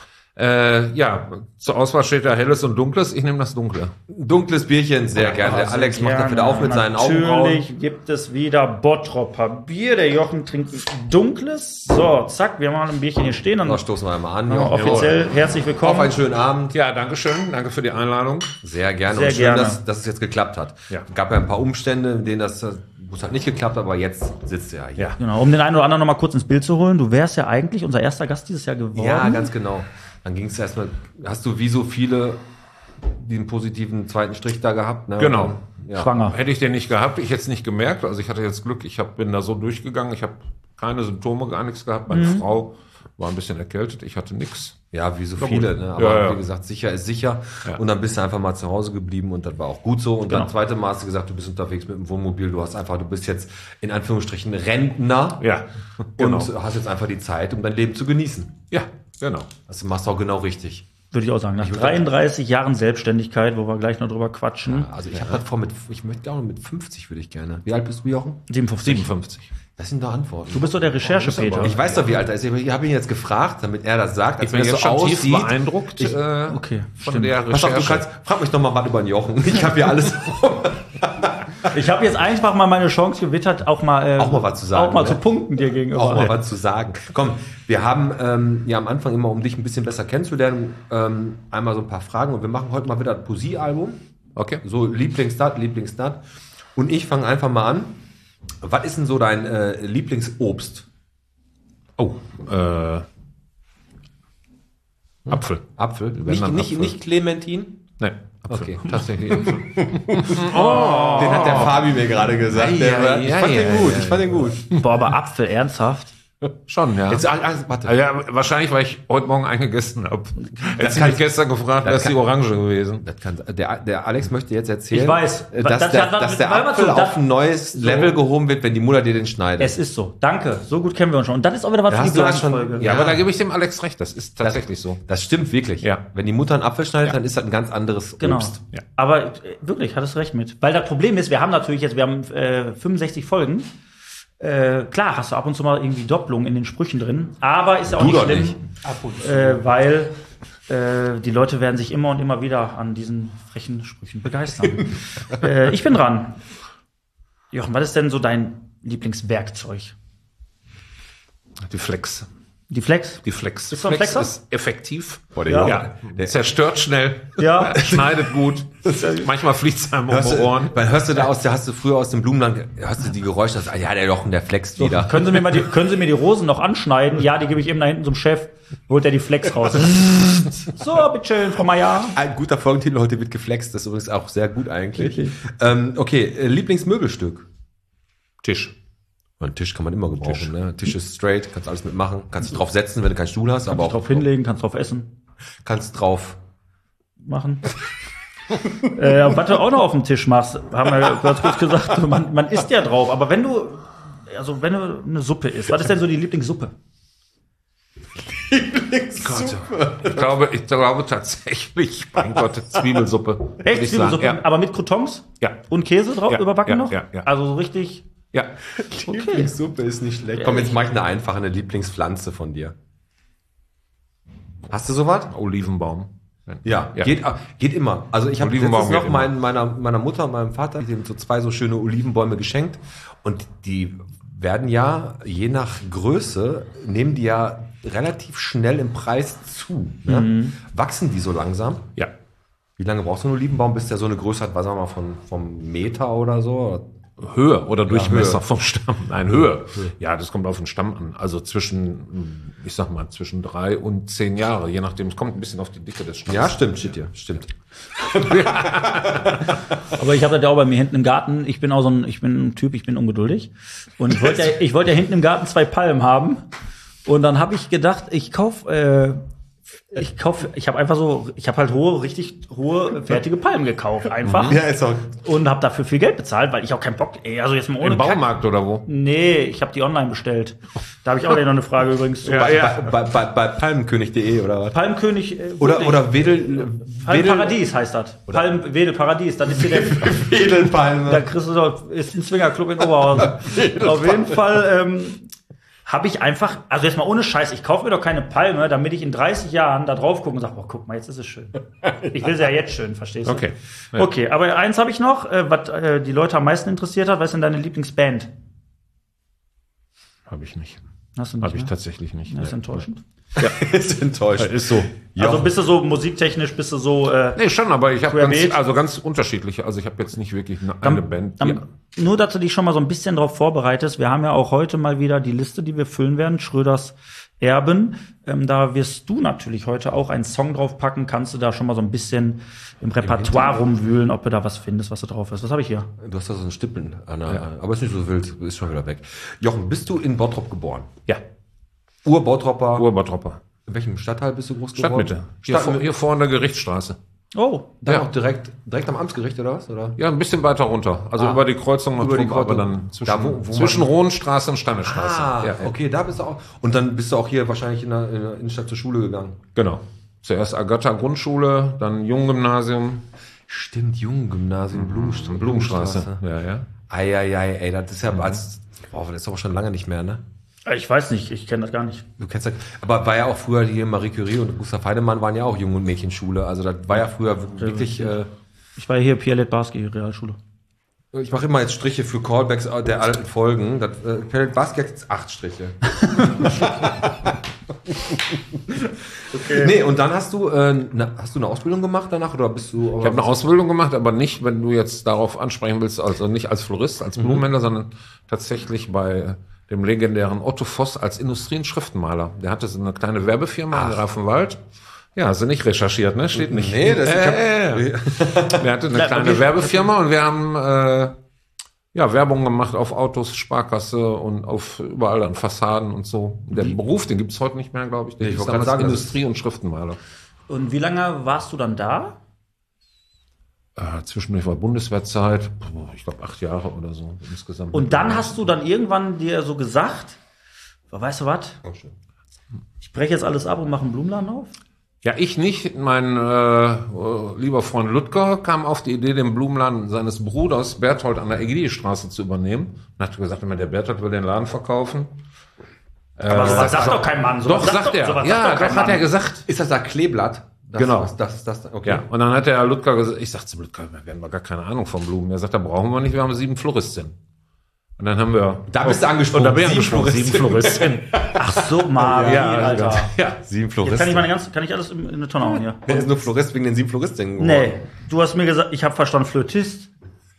ja, zur Auswahl steht da Helles und Dunkles. Ich nehme das Dunkle.
Dunkles Bierchen, sehr gerne. Der Alex macht das wieder auf mit seinen Augenbrauen.
Natürlich gibt es wieder Bottropper Bier. Der Jochen trinkt Dunkles. So, zack, wir machen ein Bierchen hier stehen. Dann
Da stoßen wir einmal an.
ja, offiziell herzlich willkommen.
Auf einen schönen Abend.
Ja, danke schön. Danke für die Einladung.
Sehr gerne.
Sehr
und schön,
gerne.
dass es jetzt geklappt hat.
Ja.
Es gab ja ein paar Umstände, in denen wo es halt nicht geklappt hat, aber jetzt sitzt er hier.
Ja.
Genau, um den einen oder anderen noch mal kurz ins Bild zu holen. Du wärst ja eigentlich unser erster Gast dieses Jahr geworden.
Ja, ganz genau. Dann ging es erstmal, hast du wie so viele den positiven zweiten Strich da gehabt? Ne?
Genau.
Ja.
Schwanger.
Hätte ich den nicht gehabt, ich hätte es nicht gemerkt. Also ich hatte jetzt Glück, bin da so durchgegangen. Ich habe keine Symptome, gar nichts gehabt. Meine Frau war ein bisschen erkältet, ich hatte nichts.
Ja, wie so
Na
viele,
gut.
ne? Aber
Ja.
wie gesagt, sicher ist sicher.
Ja.
Und dann bist du einfach mal zu Hause geblieben und das war auch gut so. Und dann zweite Mal hast du gesagt, du bist unterwegs mit dem Wohnmobil. Du bist jetzt in Anführungsstrichen Rentner.
Ja, genau.
Und hast jetzt einfach die Zeit, um dein Leben zu genießen.
Ja, genau.
Das machst du auch genau richtig.
Würde ich auch sagen. Nach 33 Jahren Selbstständigkeit, wo wir gleich noch drüber quatschen.
Also ich habe das vor ich möchte auch mit 50 würde ich gerne. Wie alt bist du, Jochen?
57.
Das sind doch Antworten.
Du bist doch der Recherche-Peter.
Ich weiß doch, wie alt er ist. Ich habe ihn jetzt gefragt, damit er das sagt.
Ich bin jetzt schon tief beeindruckt
okay,
von
stimmt.
der
Pass
Recherche.
auf, frag mich doch mal was über den Jochen. Ich habe hier alles.
Ich habe jetzt einfach mal meine Chance gewittert, auch mal
was zu sagen,
Auch mal
ne?
zu punkten dir gegenüber.
Auch mal was zu sagen. Komm, wir haben ja am Anfang immer, um dich ein bisschen besser kennenzulernen, einmal so ein paar Fragen und wir machen heute mal wieder ein Poesie-Album.
Okay.
So Lieblingsdat. Und ich fange einfach mal an. Was ist denn so dein Lieblingsobst?
Oh, Apfel.
Apfel?
Wenn dann Apfel.
Nicht Clementin?
Nein, Apfel.
Okay.
Tatsächlich Apfel.
Den hat der Fabi mir gerade gesagt. Ich fand den gut.
Boah, aber Apfel, ernsthaft?
Schon, ja.
Jetzt, warte.
Ja, wahrscheinlich, weil ich heute Morgen eingegessen habe. Hättest du mich gestern gefragt, wäre es die Orange gewesen.
Das kann, der Alex möchte jetzt erzählen,
Ich weiß.
dass der Apfel auf ein neues Level gehoben wird, wenn die Mutter dir den schneidet.
Es ist so. Danke. So gut kennen wir uns schon. Und das ist auch wieder was
Da
für die
hast du das schon-
Folge.
Ja, aber da gebe ich dem Alex recht. Das ist tatsächlich so.
Das stimmt wirklich.
Ja.
Wenn die Mutter einen Apfel schneidet, dann ist das ein ganz anderes
Genau.
Obst.
Ja.
Aber wirklich, hattest recht mit. Weil das Problem ist, wir haben 65 Folgen. Klar, hast du ab und zu mal irgendwie Doppelungen in den Sprüchen drin. Aber ist ja auch
Du
nicht
doch
schlimm.
nicht.
Weil die Leute werden sich immer und immer wieder an diesen frechen Sprüchen begeistern. Ich bin dran. Jochen, was ist denn so dein Lieblingswerkzeug?
Die Flex.
Die Flex?
Die Flex.
Bist du ein Flexer?
ist effektiv.
Ja.
Der zerstört schnell.
Ja.
Schneidet gut. Manchmal fliegt es einem um die Ohren.
Weil hörst du da hast du früher aus dem Blumenland, hörst du die Geräusche, das, ja, der Jochen, der flext wieder.
Können Sie mir die Rosen noch anschneiden? Ja, die gebe ich eben da hinten zum Chef. Holt er die Flex raus. So, bitteschön, Frau Meier.
Ein guter Folgentitel, heute wird geflext, das ist übrigens auch sehr gut eigentlich.
Richtig.
Okay, Lieblingsmöbelstück.
Tisch.
Einen Tisch kann man immer gebrauchen. Ne? Tisch ist straight, kannst alles mitmachen, kannst dich drauf setzen, wenn du keinen Stuhl hast, aber
Kannst
auch
drauf hinlegen, kannst drauf essen.
kannst drauf.
Machen. Was du auch noch auf dem Tisch machst, haben wir ganz kurz gesagt, man isst ja drauf, aber wenn du eine Suppe isst, was ist denn so die Lieblingssuppe?
Ich glaube tatsächlich, mein Gott, Zwiebelsuppe. würd
Echt
ich sagen.
Zwiebelsuppe, aber mit Croutons?
Ja.
Und Käse drauf,
Ja,
überbacken
ja,
noch?
ja, ja.
Also so richtig,
Ja.
Lieblingssuppe ist nicht schlecht. Komm, jetzt mach ich eine einfache, eine Lieblingspflanze von dir. Hast du sowas?
Olivenbaum.
Ja,
Ja.
Geht immer. Also ich habe
Olivenbaum
letztens noch
geht immer.
meiner Mutter und meinem Vater die haben so 2 so schöne Olivenbäume geschenkt und die werden ja je nach Größe nehmen die ja relativ schnell im Preis zu. Ne? Wachsen die so langsam?
Ja.
Wie lange brauchst du einen Olivenbaum, bis der so eine Größe hat, was sagen wir mal vom Meter oder so?
Höhe oder Durchmesser
Höhe.
vom Stamm. Nein, Höhe. Ja, das kommt auf den Stamm an. Also zwischen 3 und 10 Jahre, je nachdem. Es kommt ein bisschen auf die Dicke des Stamms.
Ja, stimmt, steht hier. Stimmt.
aber ich habe das ja auch bei mir hinten im Garten, ich bin ein Typ, ich bin ungeduldig und ich wollte ja hinten im Garten 2 Palmen haben und dann habe ich gedacht, ich habe halt richtig hohe, fertige Palmen gekauft, einfach.
ist auch.
Und habe dafür viel Geld bezahlt, weil ich auch keinen Bock, also jetzt mal ohne
Im Baumarkt oder wo?
Nee, ich habe die online bestellt. Da habe ich auch noch eine Frage übrigens zu.
Bei palmenkönig.de oder was?
Palmkönig
Oder
Palmparadies heißt das. Wedelparadies, dann ist hier der
Wedelpalme.
Da kriegst du doch, ist ein Swingerclub in Oberhausen. Auf jeden Fall habe ich einfach, also jetzt mal ohne Scheiß, ich kaufe mir doch keine Palme, damit ich in 30 Jahren da drauf gucke und sage, boah, guck mal, jetzt ist es schön. Ich will sie ja jetzt schön, verstehst du?
Okay. Ja.
Okay, aber eins habe ich noch, was die Leute am meisten interessiert hat, was ist denn deine Lieblingsband?
Habe ich nicht.
Hast du nicht,
Habe ich
ne?
tatsächlich nicht.
Das ist
Nee.
enttäuschend.
ist enttäuscht.
Ist so.
Also bist du so musiktechnisch, bist du so
Nee, schon, aber ich habe
Querbeet.
ganz unterschiedliche. Also ich habe jetzt nicht wirklich eine Band. die-
Nur, dass du dich schon mal so ein bisschen darauf vorbereitest. Wir haben ja auch heute mal wieder die Liste, die wir füllen werden, Schröders Erben. Da wirst du natürlich heute auch einen Song draufpacken. Kannst du da schon mal so ein bisschen im Repertoire rumwühlen, ob du da was findest, was da drauf ist. Was habe ich hier?
Du hast da so einen Stippeln, aber ist nicht so wild, ist schon wieder weg. Jochen, bist du in Bottrop geboren?
Ja.
Ur-Bottropper.
Urbertropper.
In welchem Stadtteil bist du groß geworden?
Stadtmitte. Hier vor an der Gerichtsstraße.
Oh,
Dann
Ja.
auch direkt am Amtsgericht oder was? Oder?
Ja, ein bisschen weiter runter. Also über die Kreuzung noch
Über die
drüber, aber
Kreuzung.
dann
Da, wo
zwischen
man-
Rohnstraße und Stannestraße. Ja,
okay, da bist du auch. Und dann bist du auch hier wahrscheinlich in der Innenstadt zur Schule gegangen.
Genau. Zuerst Agatha Grundschule, dann Junggymnasium,
Stimmt, Junggymnasium,
Blumenstraße. Ja, ja.
Eieiei, ey, das ist ja das ist aber schon lange nicht mehr, ne?
ich weiß nicht, ich kenne das gar nicht.
Du kennst das, aber war ja auch früher hier Marie Curie und Gustav Heinemann waren ja auch Jung- und Mädchenschule. Also das war ja früher wirklich.
Ich war hier Pierre Barski Realschule.
Ich mache immer jetzt Striche für Callbacks der alten Folgen. Basket hat jetzt 8 Striche. Okay. Nee, und dann hast du eine Ausbildung gemacht danach oder bist du?
Ich habe eine Ausbildung gemacht, aber nicht, wenn du jetzt darauf ansprechen willst, also nicht als Florist, als Blumenhändler, sondern tatsächlich bei dem legendären Otto Voss als Industrie- und Schriftenmaler. Der hatte so eine kleine Werbefirma in Grafenwald. Ja, hast du nicht recherchiert, ne? Steht nicht.
Nee, das
Der hatte eine kleine Werbefirma und wir haben Werbung gemacht auf Autos, Sparkasse und auf überall an Fassaden und so. Der Beruf, den gibt's heute nicht mehr, glaube ich. Den gibt's damals Industrie- und Schriftenmaler.
Und wie lange warst du dann da?
Zwischendurch war Bundeswehrzeit, ich glaube 8 Jahre oder so insgesamt.
Und dann hast du dann irgendwann dir so gesagt, weißt du was? Ich breche jetzt alles ab und mache einen Blumenladen auf?
Ja, ich nicht. Mein lieber Freund Ludger kam auf die Idee, den Blumenladen seines Bruders Berthold an der Egidi-Straße zu übernehmen. Und hat gesagt, der Berthold will den Laden verkaufen.
Aber sowas sagt doch kein Mann.
Doch, sagt er. Ja, doch hat er gesagt.
Ist das da Kleeblatt?
Genau.
Das ist das. Okay.
Ja, und dann hat der Ludger gesagt, ich sagte zu Ludger, wir haben gar keine Ahnung von Blumen. Er sagt, da brauchen wir nicht, wir haben 7 Floristinnen. Und dann haben wir...
Da bist du angesprochen.
Und da bin ich angesprochen, 7 Floristinnen.
Ach so, Marie, Alter.
Ja,
7
Jetzt
Floristen.
kann ich alles in eine Tonne hauen hier.
Der ist nur Florist wegen den 7 Floristinnen geworden.
Nee, du hast mir gesagt, ich habe verstanden Flötist.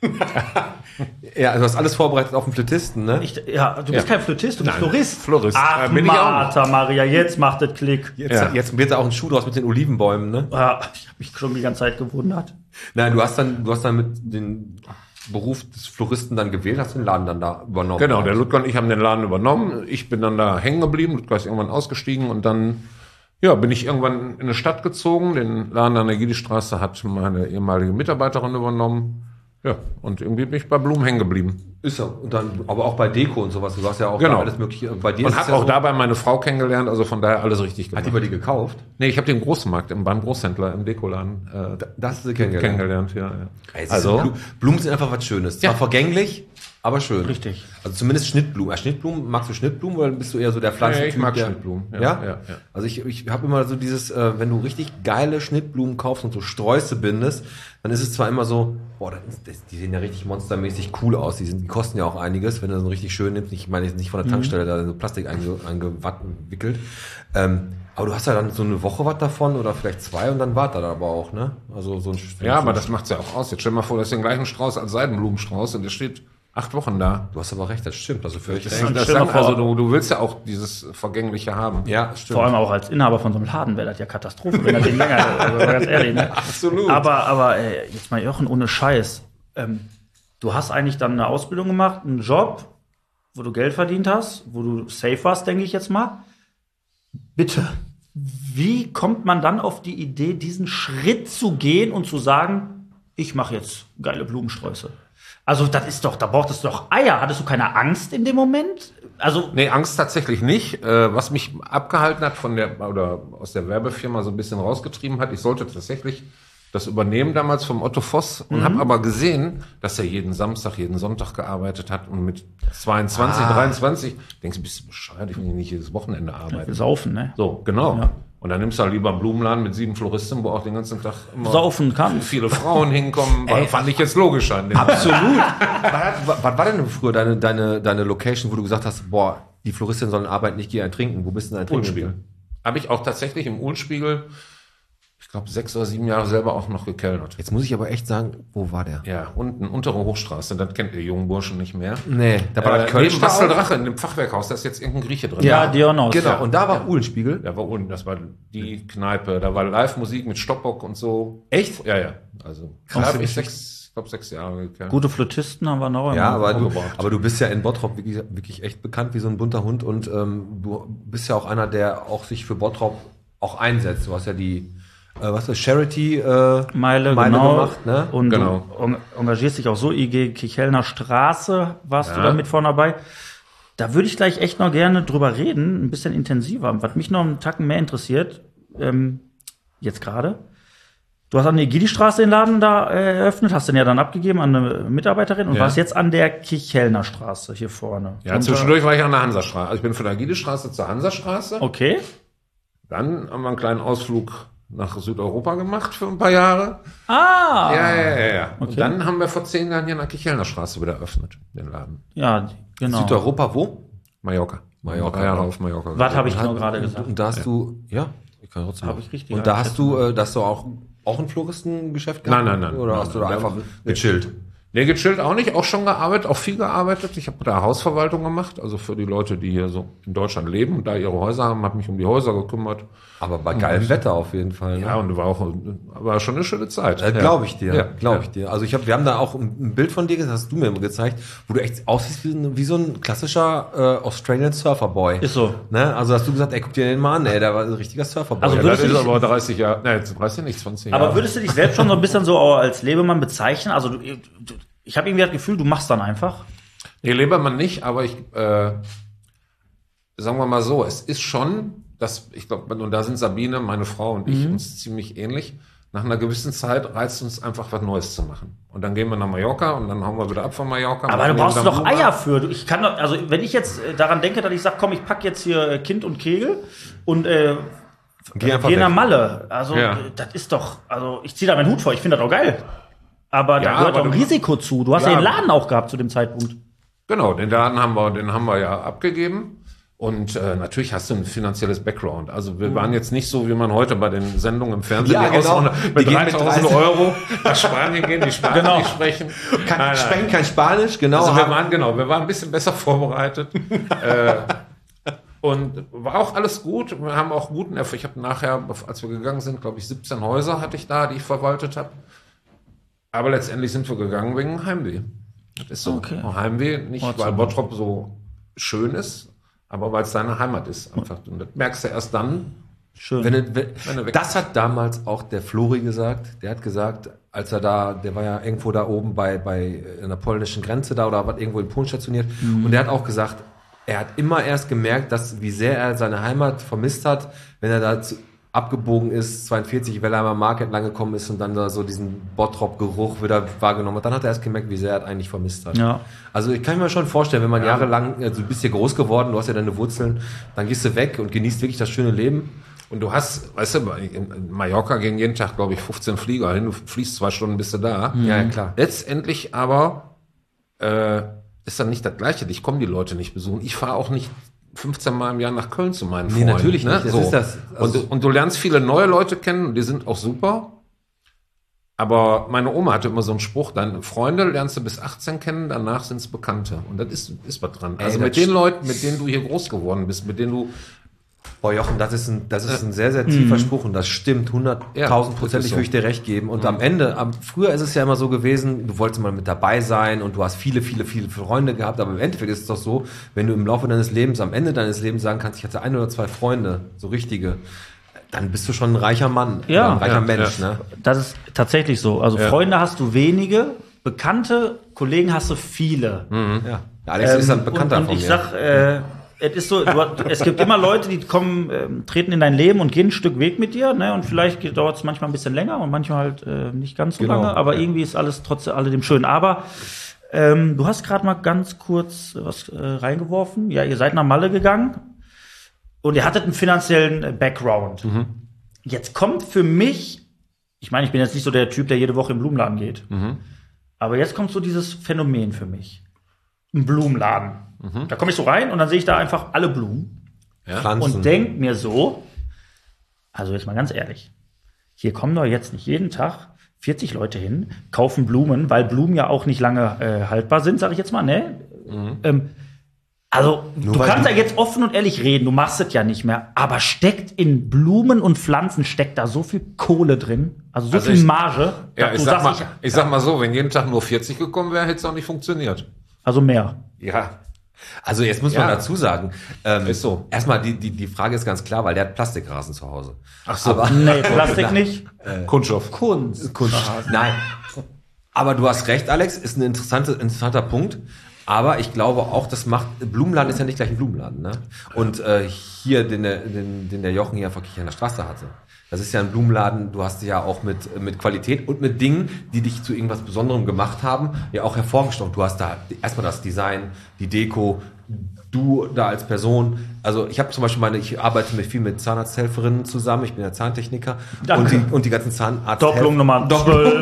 Ja, du hast alles vorbereitet auf den Flötisten, ne?
Du bist kein Flötist, du bist Florist.
Florist.
Ach,
Bin ich auch noch.
Martha, Maria, jetzt macht das Klick.
Jetzt wird da auch ein Schuh draus mit den Olivenbäumen, ne?
Ja, ich habe mich schon die ganze Zeit gewundert.
Nein, du hast dann mit dem Beruf des Floristen dann gewählt, hast den Laden dann da übernommen.
Genau, der Ludger und ich haben den Laden übernommen. Ich bin dann da hängen geblieben. Ludger ist irgendwann ausgestiegen und dann bin ich irgendwann in eine Stadt gezogen. Den Laden an der Egidi-Straße hat meine ehemalige Mitarbeiterin übernommen. Ja, und irgendwie bin ich bei Blumen hängen geblieben.
Ist ja. Und dann, aber auch bei Deko und sowas. Du hast ja auch
Genau.
alles Mögliche. Bei dir
Und
ist
habe
es ja
auch
so,
dabei meine Frau kennengelernt, also von daher alles richtig
Hat
gemacht.
die bei dir gekauft?
Nee, ich habe den Großmarkt beim Großhändler im Dekoladen
Das hast du kennengelernt.
ja.
Also, Blumen sind einfach was Schönes. Zwar vergänglich, aber schön.
Richtig.
Also zumindest Schnittblumen. Schnittblumen, magst du Schnittblumen oder bist du eher so der Pflanzentyp?
ich mag
der,
Schnittblumen.
Ja? Also ich habe immer so dieses, wenn du richtig geile Schnittblumen kaufst und so Sträuße bindest, dann ist es zwar immer so, die sehen ja richtig monstermäßig cool aus. Die kosten ja auch einiges, wenn du so richtig schön nimmst. Ich meine jetzt nicht von der Tankstelle, da in so Plastik eingewickelt. Aber du hast ja dann so eine Woche was davon oder vielleicht 2 und dann war das aber auch, ne? Also so ein
Ja, aber das macht's ja auch aus. Jetzt stell dir mal vor, du hast den gleichen Strauß als Seidenblumenstrauß und der steht 8 Wochen da.
Du hast aber recht, das stimmt. Also völlig
Das
recht.
sagt, also du willst ja auch dieses Vergängliche haben.
Ja, stimmt.
Vor allem auch als Inhaber von so einem Laden wäre das ja Katastrophe, wenn er den länger, also ganz ehrlich, ne?
Absolut.
Aber jetzt mal Jochen, ohne Scheiß. Du hast eigentlich dann eine Ausbildung gemacht, einen Job, wo du Geld verdient hast, wo du safe warst, denke ich jetzt mal. Bitte, wie kommt man dann auf die Idee, diesen Schritt zu gehen und zu sagen, ich mache jetzt geile Blumensträuße? Also das ist doch, da brauchtest du doch Eier. Hattest du keine Angst in dem Moment? Also
Nee, Angst tatsächlich nicht. Was mich abgehalten hat oder aus der Werbefirma so ein bisschen rausgetrieben hat, ich sollte tatsächlich das übernehmen damals vom Otto Voss und habe aber gesehen, dass er jeden Samstag, jeden Sonntag gearbeitet hat und mit 22, 23, denkst du, bist du bescheuert, ich will nicht jedes Wochenende arbeiten.
wir saufen, ne?
So, genau.
Ja.
Und dann nimmst du halt lieber einen Blumenladen mit 7 Floristen, wo auch den ganzen Tag immer
Saufen kann.
viele Frauen hinkommen, fand ich jetzt logisch an.
Absolut. Was war denn früher deine Location, wo du gesagt hast, boah, die Floristin sollen arbeiten, ich gehe ein trinken. Wo bist du denn ein Trinken?
Uhlenspiegel. Habe ich auch tatsächlich im Uhlenspiegel, ich glaube 6 oder 7 Jahre selber auch noch gekellnert.
Jetzt muss ich aber echt sagen, wo war der?
Ja, unten, untere Hochstraße, das kennt ihr jungen Burschen nicht mehr.
Nee, da war das Kölsch
neben
da
Bastel
auch.
Drache, in dem Fachwerkhaus, da ist jetzt irgendein Grieche drin.
Ja, Dionos.
Genau,
Ja.
und da war Uhlenspiegel.
Da war unten, das war die Kneipe, da war Live-Musik mit Stockbock und so.
Echt?
Ja, ja. Also, da habe ich 6 Jahre gekellert.
Gute Flötisten haben wir noch.
Ja,
immer.
aber du bist ja in Bottrop wirklich echt bekannt wie so ein bunter Hund und du bist ja auch einer, der auch sich für Bottrop auch einsetzt. Du hast ja die Charity
Meile genau.
gemacht, ne?
Und
Genau.
du engagierst dich auch so, IG Kichelner Straße warst du da mit vorne dabei. Da würde ich gleich echt noch gerne drüber reden, ein bisschen intensiver. Was mich noch einen Tacken mehr interessiert, jetzt gerade, du hast an der Egidi-Straße den Laden da eröffnet, hast den ja dann abgegeben an eine Mitarbeiterin und warst jetzt an der Kichelner Straße hier vorne.
Ja,
und,
zwischendurch war ich an der Hansastraße. Also ich bin von der Gidestraße zur Hansastraße.
Okay.
Dann haben wir einen kleinen Ausflug nach Südeuropa gemacht für ein paar Jahre.
Ah!
Ja.
Okay.
Und dann haben wir vor 10 Jahren hier an der Kichelner Straße wieder eröffnet, den Laden.
Ja, genau.
Südeuropa, wo?
Mallorca.
Mallorca,
3 Jahre
ja.
auf Mallorca.
Was habe ich
Und
nur gerade gesagt?
Und da hast du, ich kann trotzdem.
Hab ich richtig
Und da
eingeschätzt.
hast du auch ein Floristengeschäft
Nein.
Oder hast du da einfach gechillt?
Nee, gechillt auch nicht, auch schon gearbeitet, auch viel gearbeitet. Ich habe da Hausverwaltung gemacht, also für die Leute, die hier so in Deutschland leben und da ihre Häuser haben, habe mich um die Häuser gekümmert.
Aber bei geilem Wetter auf jeden Fall. Ne?
Ja, und war schon eine schöne Zeit.
Glaube ich dir,
Ja.
glaube ich dir. Also wir haben da auch ein Bild von dir, das hast du mir gezeigt, wo du echt aussiehst wie so ein klassischer Australian Surferboy.
Ist so.
Ne? Also hast du gesagt, ey, guck dir den mal an, ey, der war ein richtiger Surferboy.
Also
Ja,
würdest
das
du
ist
dich-
aber 30 Jahre, ne, 30 nicht, 20 Jahre.
Aber würdest du dich selbst schon so ein bisschen so als Lebemann bezeichnen? Also ich habe irgendwie das Gefühl, du machst dann einfach.
Nee, Lebermann nicht, aber sagen wir mal so, es ist schon, ich glaube, und da sind Sabine, meine Frau und ich uns ziemlich ähnlich. Nach einer gewissen Zeit reizt uns einfach was Neues zu machen. Und dann gehen wir nach Mallorca und dann hauen wir wieder ab von Mallorca.
Aber du brauchst
dann
doch
Blumen
Eier
ab.
für. Ich kann doch, also wenn ich jetzt daran denke, dass ich sage, komm, ich pack jetzt hier Kind und Kegel und
Geh einfach
geh nach
weg.
Malle. Also
Ja.
das ist doch, also ich ziehe da meinen Hut vor, ich finde das auch geil. Aber da
Ja,
gehört
aber
doch ein
du-
Risiko zu. Du hast ja
Ja.
den Laden auch gehabt zu dem Zeitpunkt.
Genau, den haben wir ja abgegeben. Und natürlich hast du ein finanzielles Background. Also wir waren jetzt nicht so, wie man heute bei den Sendungen im Fernsehen
Ja,
die
genau.
aushauen,
Die
mit
gehen mit
3.000
30.
Euro nach Spanien gehen, die Sprache
Genau.
nicht sprechen. Nein.
Sprechen kein Spanisch, genau.
Also wir waren ein bisschen besser vorbereitet. Und war auch alles gut. Wir haben auch guten Erfolg. Ich habe nachher, als wir gegangen sind, glaube ich, 17 Häuser hatte ich da, die ich verwaltet habe. Aber letztendlich sind wir gegangen wegen Heimweh. Das ist so.
Okay.
Heimweh, nicht weil Bottrop so schön ist, aber weil es deine Heimat ist. Einfach. Und das merkst du erst dann.
Schön.
Wenn
du weg
das hat damals auch der Flori gesagt. Der hat gesagt, als er da, der war ja irgendwo da oben bei einer polnischen Grenze da oder war irgendwo in Polen stationiert. Und der hat auch gesagt, er hat immer erst gemerkt, wie sehr er seine Heimat vermisst hat, wenn er da abgebogen ist, 42 Wellheimer Markt entlang gekommen ist und dann da so diesen Bottrop-Geruch wieder wahrgenommen hat. Dann hat er erst gemerkt, wie sehr er es eigentlich vermisst hat.
Ja.
Also ich kann mir schon vorstellen, wenn man jahrelang, also du bist hier groß geworden, du hast ja deine Wurzeln, dann gehst du weg und genießt wirklich das schöne Leben.
Und du hast, weißt du, in Mallorca gehen jeden Tag, glaube ich, 15 Flieger hin. Du fliegst 2 Stunden, bist du da.
Ja, klar.
Letztendlich aber ist dann nicht das Gleiche. Dich kommen die Leute nicht besuchen. Ich fahre auch nicht 15 Mal im Jahr nach Köln zu meinen Freunden.
natürlich nicht. Das
So.
ist das. Also-
und du lernst viele neue Leute kennen und die sind auch super. Aber meine Oma hatte immer so einen Spruch, deine Freunde lernst du bis 18 kennen, danach sind es Bekannte. Und das ist was dran. Also
das
mit den Leuten, mit denen du hier groß geworden bist, mit denen du
Boah, Jochen, das ist ein sehr, sehr tiefer Spruch und das stimmt 100.000%ig,
so.
würde ich dir recht geben. Und am Ende, früher ist es ja immer so gewesen, du wolltest mal mit dabei sein und du hast viele, viele, viele Freunde gehabt, aber im Endeffekt ist es doch so, wenn du im Laufe deines Lebens, am Ende deines Lebens sagen kannst, ich hatte 1 oder 2 Freunde, so richtige, dann bist du schon ein reicher Mann,
Ja.
oder ein reicher
Ja,
Mensch,
ja.
ne?
Das ist tatsächlich so. Also Freunde hast du wenige, Bekannte, Kollegen hast du viele.
Ja. Alex ist ein Bekannter
und
von
ich
mir.
sag, es ist so, es gibt immer Leute, die kommen, treten in dein Leben und gehen ein Stück Weg mit dir, ne? Und vielleicht dauert es manchmal ein bisschen länger und manchmal halt nicht ganz so
Genau,
lange, aber
ja.
irgendwie ist alles trotz alledem schön. Aber du hast gerade mal ganz kurz was reingeworfen. Ja, ihr seid nach Malle gegangen und ihr hattet einen finanziellen Background. Jetzt kommt für mich, ich meine, ich bin jetzt nicht so der Typ, der jede Woche im Blumenladen geht, aber jetzt kommt so dieses Phänomen für mich. Ein Blumenladen. Da komme ich so rein und dann sehe ich da einfach alle Blumen
Pflanzen.
und denk mir so, also jetzt mal ganz ehrlich, hier kommen doch jetzt nicht jeden Tag 40 Leute hin, kaufen Blumen, weil Blumen ja auch nicht lange haltbar sind, sage ich jetzt mal, ne? Also, du
weil
kannst
du-
ja jetzt offen und ehrlich reden, du machst es ja nicht mehr, aber steckt in Blumen und Pflanzen, steckt da so viel Kohle drin, also so
Also
viel
ich-
Marge,
Ja,
dass
ich
du
sag,
sagst,
ich sag mal so, wenn jeden Tag nur 40 gekommen wäre, hätte es auch nicht funktioniert.
also mehr.
Ja.
Also jetzt muss man
Ja.
dazu sagen,
Ist so.
erstmal die Frage ist ganz klar, weil der hat Plastikrasen zu Hause.
Ach so.
Aber,
Nee, Plastik nicht.
Kunststoff.
Kunst.
Nein. Aber du hast recht, Alex, ist ein interessanter Punkt. Aber ich glaube auch, das macht, Blumenladen ist ja nicht gleich ein Blumenladen, ne? Und hier, den der Jochen hier einfach an der Straße hatte. Das ist ja ein Blumenladen, du hast ja auch mit Qualität und mit Dingen, die dich zu irgendwas Besonderem gemacht haben, ja auch hervorgestochen. Du hast da erstmal das Design, die Deko, du da als Person. Also ich habe zum Beispiel ich arbeite viel mit Zahnarzthelferinnen zusammen, ich bin ja Zahntechniker.
Danke.
Und die ganzen Zahnarzt
Doppelung Nummer 12.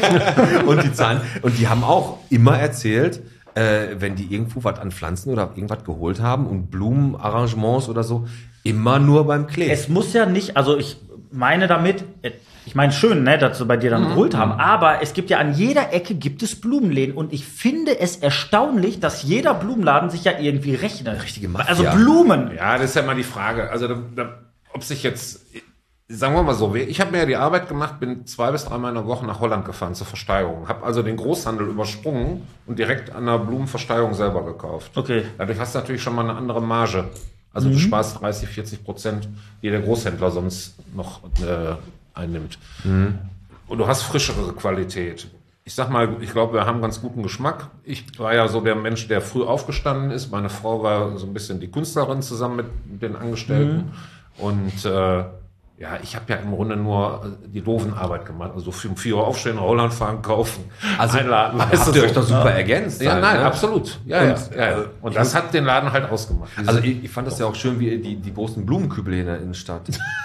und die haben auch immer erzählt, wenn die irgendwo was an Pflanzen oder irgendwas geholt haben und Blumenarrangements oder so, immer nur beim Klee.
Es muss ja nicht, also ich meine damit, Ich meine, schön, ne, dass sie bei dir dann geholt haben. Aber es gibt ja an jeder Ecke gibt es Blumenläden. Und ich finde es erstaunlich, dass jeder Blumenladen sich ja irgendwie rechnet.
Richtige Mafia.
Also Blumen.
Ja, das ist ja mal die Frage. Also, ob sich jetzt, sagen wir mal so, ich habe mir ja die Arbeit gemacht, bin 2 bis 3 Mal in der Woche nach Holland gefahren zur Versteigerung. Habe also den Großhandel übersprungen und direkt an der Blumenversteigerung selber gekauft.
Okay.
Dadurch hast du natürlich schon mal eine andere Marge. Also du sparst 30-40%, die der Großhändler sonst noch einnimmt. Und du hast frischere Qualität. Ich sag mal, ich glaube, wir haben ganz guten Geschmack. Ich war ja so der Mensch, der früh aufgestanden ist. Meine Frau war so ein bisschen die Künstlerin zusammen mit den Angestellten. Und ich habe ja im Grunde nur die doofen Arbeit gemacht. Also um 4 Uhr aufstehen, Rollern fahren, kaufen, einladen.
Habt ihr euch doch super ergänzt.
Ja,
halt,
nein,
ne?
absolut. Ja. Und das hat den Laden halt ausgemacht.
Also ich fand das ja auch schön, wie die großen Blumenkübel hier in der Innenstadt.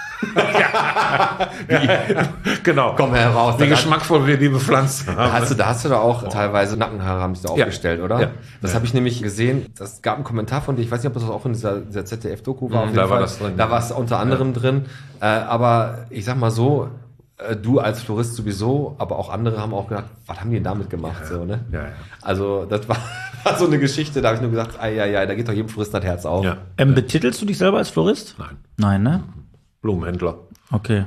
Genau.
Komm heraus.
Wie geschmackvoll wir die bepflanzt haben.
Da hast du da auch teilweise Nackenhaare haben sich da aufgestellt, oder?
Ja.
Das habe ich nämlich gesehen. Das gab einen Kommentar von dir. Ich weiß nicht, ob das auch in dieser ZDF-Doku war. Auf jeden
da war
Fall.
das drin.
Da war es unter anderem drin. Aber ich sag mal so, du als Florist sowieso, aber auch andere haben auch gedacht, was haben die denn damit gemacht? So, ne?
Ja.
Also das war so eine Geschichte, da habe ich nur gesagt, da geht doch jedem Florist das Herz auf.
Ja.
Betitelst du dich selber als Florist?
Nein.
Nein, ne?
Blumenhändler.
Okay.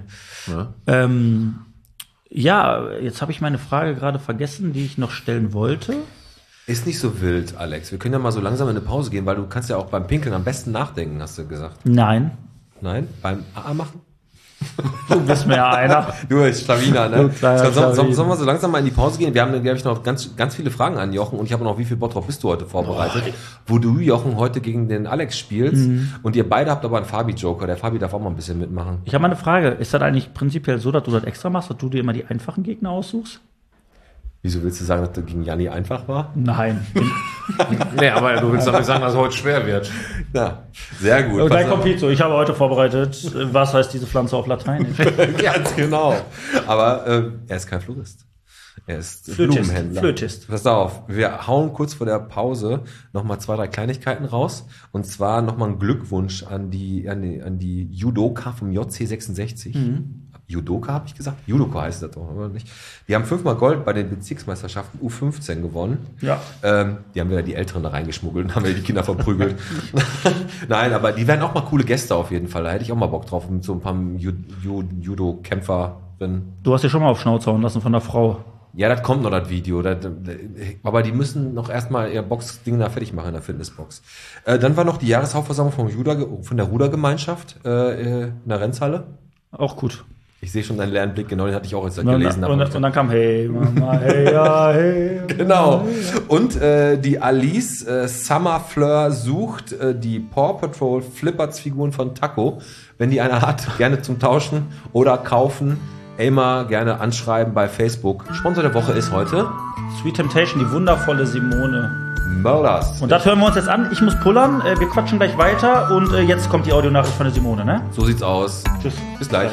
Ja.
Jetzt habe ich meine Frage gerade vergessen, die ich noch stellen wollte.
Ist nicht so wild, Alex. Wir können ja mal so langsam in eine Pause gehen, weil du kannst ja auch beim Pinkeln am besten nachdenken, hast du gesagt.
Nein.
Nein? Beim AA machen?
Du bist mir ja einer.
Du bist Schlawiner, ne?
Du kleiner
Sollen wir so langsam mal in die Pause gehen? Wir haben, glaube ich, noch ganz viele Fragen an Jochen und ich habe noch, wie viel Bottrop bist du heute vorbereitet? Wo du, Jochen, heute gegen den Alex spielst und ihr beide habt aber einen Fabi-Joker. Der Fabi darf auch mal ein bisschen mitmachen.
Ich habe mal eine Frage. Ist das eigentlich prinzipiell so, dass du das extra machst, dass du dir immer die einfachen Gegner aussuchst?
Wieso willst du sagen, dass das gegen Janni einfach war?
Nein.
Nee, aber du willst doch nicht sagen, dass es heute schwer wird.
Ja, sehr gut.
Und dann kommt Pizzo. Ich habe heute vorbereitet, was heißt diese Pflanze auf Lateinisch?
Ganz genau. Aber er ist kein Florist. Er ist Blumenhändler.
Flötist.
Pass auf, wir hauen kurz vor der Pause nochmal 2, 3 Kleinigkeiten raus. Und zwar nochmal ein Glückwunsch an die Judoka vom JC66. Judoka, habe ich gesagt? Judoka heißt das doch, oder nicht? Die haben 5-mal Gold bei den Bezirksmeisterschaften U15 gewonnen.
Ja.
Die haben wieder die Älteren da reingeschmuggelt und haben wieder die Kinder verprügelt. Nein, aber die werden auch mal coole Gäste auf jeden Fall. Da hätte ich auch mal Bock drauf, mit so ein paar Judo-Kämpferinnen.
Du hast dir schon mal auf Schnauze hauen lassen von der Frau.
Ja, das kommt noch, das Video. Aber die müssen noch erstmal ihr Boxding da fertig machen in der Fitnessbox. Dann war noch die Jahreshauptversammlung von der Rudergemeinschaft in der Renzhalle.
Auch gut.
Ich sehe schon deinen leeren Blick, genau, den hatte ich auch jetzt
Und
gelesen.
dann kam, hey Mama, hey, ja, hey.
Genau. Und die Alice Summer Fleur sucht die Paw Patrol Flipperts Figuren von Taco. Wenn die einer hat, gerne zum Tauschen oder kaufen. Elmar gerne anschreiben bei Facebook. Sponsor der Woche ist heute
Sweet Temptation, die wundervolle Simone.
Murders.
Und das hören wir uns jetzt an. Ich muss pullern, wir quatschen gleich weiter und jetzt kommt die Audionachricht von der Simone, ne?
So sieht's aus.
Tschüss.
Bis gleich.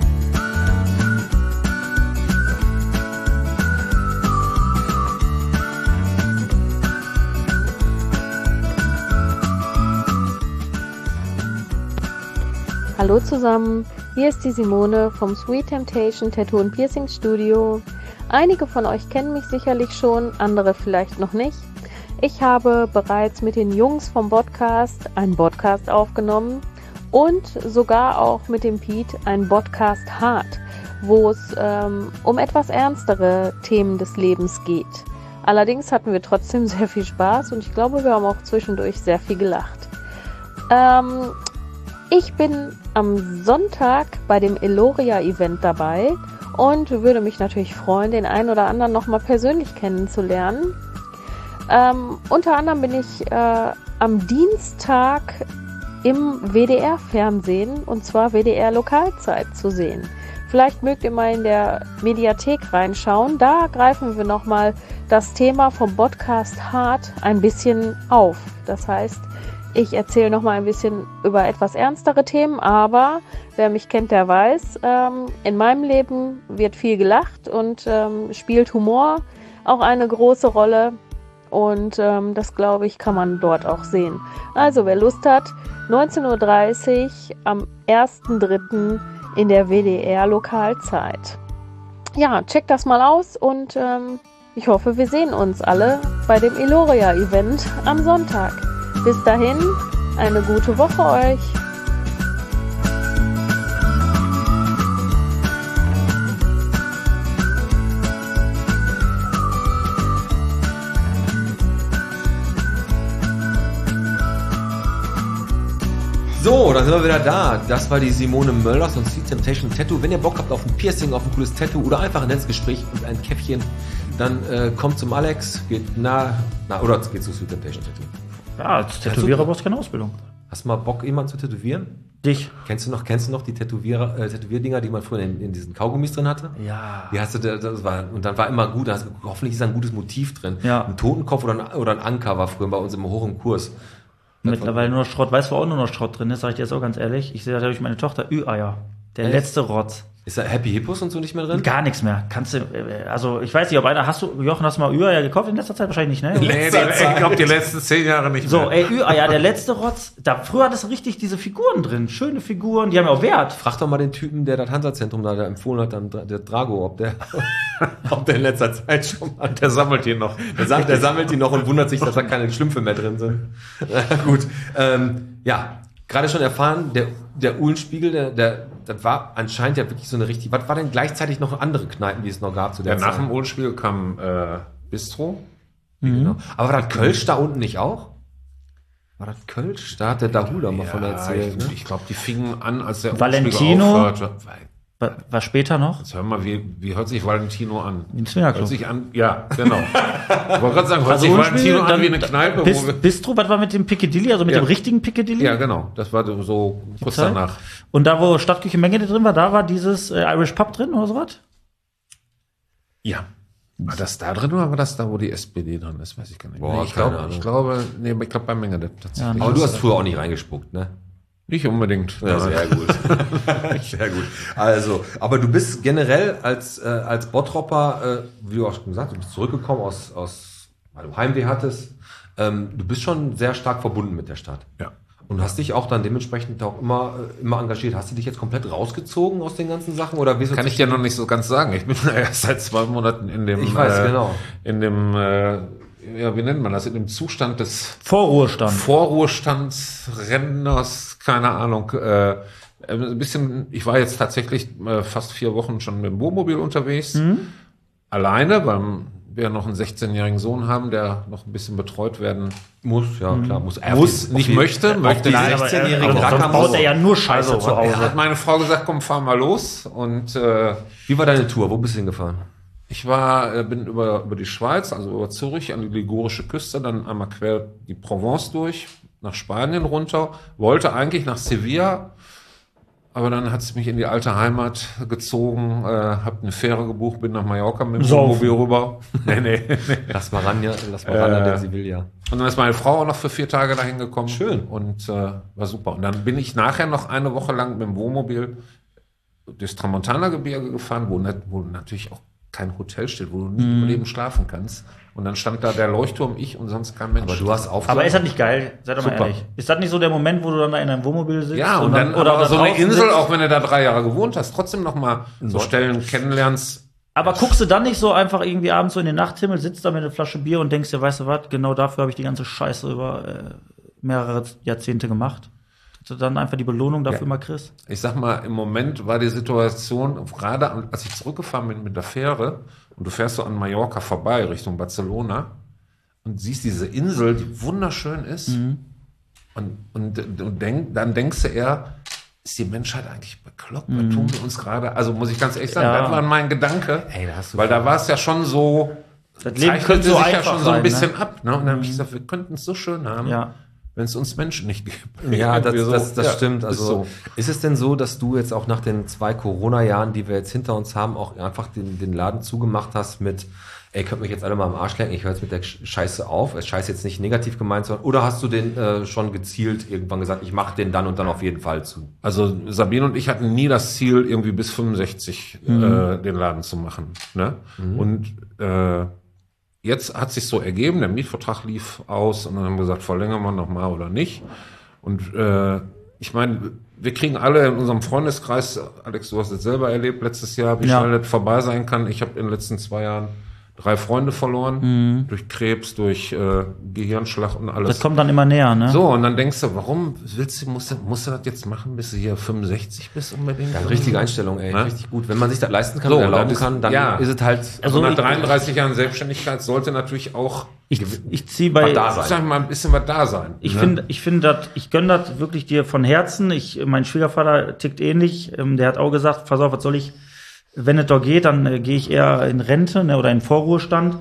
Hallo zusammen, hier ist die Simone vom Sweet Temptation Tattoo und Piercing Studio. Einige von euch kennen mich sicherlich schon, andere vielleicht noch nicht. Ich habe bereits mit den Jungs vom Podcast einen Podcast aufgenommen und sogar auch mit dem Pete einen Podcast Hard, wo es um etwas ernstere Themen des Lebens geht. Allerdings hatten wir trotzdem sehr viel Spaß und ich glaube, wir haben auch zwischendurch sehr viel gelacht. Ich bin am Sonntag bei dem Eloria-Event dabei und würde mich natürlich freuen, den einen oder anderen nochmal persönlich kennenzulernen. Unter anderem bin ich am Dienstag im WDR-Fernsehen und zwar WDR Lokalzeit zu sehen. Vielleicht mögt ihr mal in der Mediathek reinschauen. Da greifen wir nochmal das Thema vom Podcast Hard ein bisschen auf. Das heißt, ich erzähle noch mal ein bisschen über etwas ernstere Themen, aber wer mich kennt, der weiß, in meinem Leben wird viel gelacht und spielt Humor auch eine große Rolle und das, glaube ich, kann man dort auch sehen. Also wer Lust hat, 19:30 Uhr am 1.3. in der WDR-Lokalzeit. Ja, checkt das mal aus und ich hoffe, wir sehen uns alle bei dem Eloria-Event am Sonntag. Bis dahin, eine gute Woche euch.
So, dann sind wir wieder da. Das war die Simone Möllers von Sweet Temptation Tattoo. Wenn ihr Bock habt auf ein Piercing, auf ein cooles Tattoo oder einfach ein nettes Gespräch und ein Käffchen, dann kommt zum Alex, geht oder geht zu Sweet Temptation Tattoo.
Ja, als Tätowierer brauchst du keine Ausbildung.
Hast du mal Bock, jemanden zu tätowieren?
Dich.
Kennst du noch die Tätowierdinger, die man früher in diesen Kaugummis drin hatte?
Ja.
Die hast du, und dann war immer gut, hoffentlich ist da ein gutes Motiv drin.
Ja.
Ein Totenkopf oder ein Anker war früher bei uns im hohen Kurs.
Mittlerweile nur noch Schrott. Weißt du, wo auch nur noch Schrott drin ist? Sag ich dir jetzt auch ganz ehrlich. Ich sehe dadurch meine Tochter Ü-Eier. Der letzte Rotz.
Ist da Happy Hippos und so nicht mehr drin?
Gar nichts mehr. Kannst du, also ich weiß nicht, ob einer, Jochen, hast du mal Ü-Eier gekauft in letzter Zeit? Wahrscheinlich nicht, ne?
Nee, ich glaube die letzten 10 Jahre nicht mehr.
So, Ü-Eier, der letzte Rotz. Früher hattest du richtig diese Figuren drin. Schöne Figuren, die haben ja auch Wert.
Frag doch mal den Typen, der das Hansa-Zentrum da empfohlen hat, der Drago, ob der in letzter Zeit schon mal...
Der sammelt die noch.
Der sammelt die noch und wundert sich, dass da keine Schlümpfe mehr drin sind. Gut. Ja, gerade schon erfahren, der Uhlenspiegel, das war anscheinend ja wirklich so eine richtig... Was war denn gleichzeitig noch andere Kneipen, die es noch gab zu der Zeit?
Nach dem Uhlenspiegel kam Bistro.
Genau. Aber war das Kölsch da unten nicht auch? War das Kölsch? Da hat der Dahula mal von erzählt.
Ich glaube, die fingen an, als der
Valentino
aufhörte.
war später noch.
Jetzt hör mal, wie hört sich Valentino an?
Im Swingerclub.
Hört sich an, ja, genau. Ich wollte gerade sagen, hört sich
Uhlenspiegel,
Valentino an wie eine Kneipe.
Bistro, was war mit dem Piccadilly, also mit dem richtigen Piccadilly?
Ja, genau. Das war so kurz danach.
Und da, wo Stadtküche Menge drin war, da war dieses Irish Pub drin oder sowas?
Ja. War das da drin oder war das da, wo die SPD drin ist? Weiß ich gar nicht.
Boah,
ich
keine
glaube bei Menge tatsächlich.
Ja,
Aber du hast früher auch nicht reingespuckt, ne?
Nicht unbedingt.
Ja, sehr gut. Sehr gut. Also, aber du bist generell als Bottropper, wie du auch schon gesagt hast, du bist zurückgekommen weil du Heimweh hattest. Du bist schon sehr stark verbunden mit der Stadt.
Ja.
Und hast dich auch dann dementsprechend auch immer engagiert. Hast du dich jetzt komplett rausgezogen aus den ganzen Sachen? Oder bist du
Kann ich dir noch nicht so ganz sagen. Ich bin erst seit 2 Monaten in dem,
Ich weiß, genau.
in dem, ja, wie nennt man das? In dem Zustand des
Vorruhestand.
Rentners, keine Ahnung. Ein bisschen, ich war jetzt tatsächlich fast 4 Wochen schon mit dem Wohnmobil unterwegs. Alleine, weil wir noch einen 16-jährigen Sohn haben, der noch ein bisschen betreut werden
muss, ja klar, muss
nicht möchte
den
nicht.
16-jährigen
Aber sonst baut er ja nur Scheiße zu
Er
Hause.
hat meine Frau gesagt, komm, fahr mal los. Und
Wie war deine Tour? Wo bist du hingefahren?
ich bin über die Schweiz, also über Zürich an die ligurische Küste, dann einmal quer die Provence durch, nach Spanien runter, wollte eigentlich nach Sevilla, aber dann hat es mich in die alte Heimat gezogen, hab eine Fähre gebucht, bin nach Mallorca mit dem Wohnmobil rüber. Nee.
Lass mal ran, der Sevilla.
Und dann ist meine Frau auch noch für 4 Tage dahin gekommen.
Schön.
Und war super. Und dann bin ich nachher noch eine Woche lang mit dem Wohnmobil durchs Tramontana-Gebirge gefahren, wo natürlich auch kein Hotel steht, wo du nie im Leben schlafen kannst. Und dann stand da der Leuchtturm, ich und sonst kein Mensch.
Aber du hast auf.
Aber ist das nicht geil? Seid doch mal
Super.
ehrlich. Ist das nicht so der Moment, wo du dann da in deinem Wohnmobil sitzt?
Ja, und dann
oder
aber so eine
draußen
Insel,
sitzt?
auch wenn du da 3 Jahre gewohnt hast, trotzdem noch mal so Stellen kennenlernst.
Aber guckst du dann nicht so einfach irgendwie abends so in den Nachthimmel, sitzt da mit einer Flasche Bier und denkst dir, weißt du was, genau dafür habe ich die ganze Scheiße über mehrere Jahrzehnte gemacht. Dass du dann einfach die Belohnung dafür mal kriegst?
Ich sag mal, im Moment war die Situation, gerade als ich zurückgefahren bin mit der Fähre, und du fährst so an Mallorca vorbei, Richtung Barcelona, und siehst diese Insel, die wunderschön ist, und dann denkst du eher, ist die Menschheit eigentlich bekloppt? Was tun wir uns gerade? Also muss ich ganz ehrlich sagen, das war mein Gedanke,
Ey, da hast du
weil da war es ja schon so,
Das Leben
zeichnete
könnte so
sich ja
einfach
schon so ein
sein,
bisschen
ne?
ab. Ne? Und dann habe ich gesagt, wir könnten es so schön haben,
Ja.
wenn es uns Menschen nicht gibt.
Ja,
Irgendwie
das stimmt.
ist
Also
so.
ist es denn so, dass du jetzt auch nach den 2 Corona-Jahren, die wir jetzt hinter uns haben, auch einfach den Laden zugemacht hast mit, ey, könnt mich jetzt alle mal am Arsch lecken, ich höre jetzt mit der Scheiße auf. Scheiße jetzt nicht negativ gemeint, sondern, oder hast du den schon gezielt irgendwann gesagt, ich mache den dann und dann auf jeden Fall zu?
Also Sabine und ich hatten nie das Ziel, irgendwie bis 65 den Laden zu machen. Ne? Und jetzt hat sich so ergeben, der Mietvertrag lief aus und dann haben wir gesagt, verlängern wir nochmal oder nicht. Und ich meine, wir kriegen alle in unserem Freundeskreis, Alex, du hast es selber erlebt letztes Jahr, wie schnell das vorbei sein kann. Ich habe in den letzten 2 Jahren 3 Freunde verloren, durch Krebs, durch Gehirnschlag und alles.
Das kommt dann immer näher, ne?
So, und dann denkst du, warum musst du das jetzt machen, bis du hier 65 bist unbedingt?
Ja, richtige Einstellung, ey.
Ne?
Richtig gut. Wenn man sich das leisten kann
So,
und erlauben
das ist-
kann, dann
ja.
ist es halt...
Also nach
ich-
33 Jahren Selbstständigkeit sollte natürlich auch,
Ich ziehe bei,
da sein.
sag ich mal, ein bisschen was da sein.
ich
ne?
finde, ich gönne das wirklich dir von Herzen. Mein Schwiegervater tickt ähnlich. Der hat auch gesagt, pass auf, was soll ich, wenn es doch geht, dann gehe ich eher in Rente, ne, oder in Vorruhestand.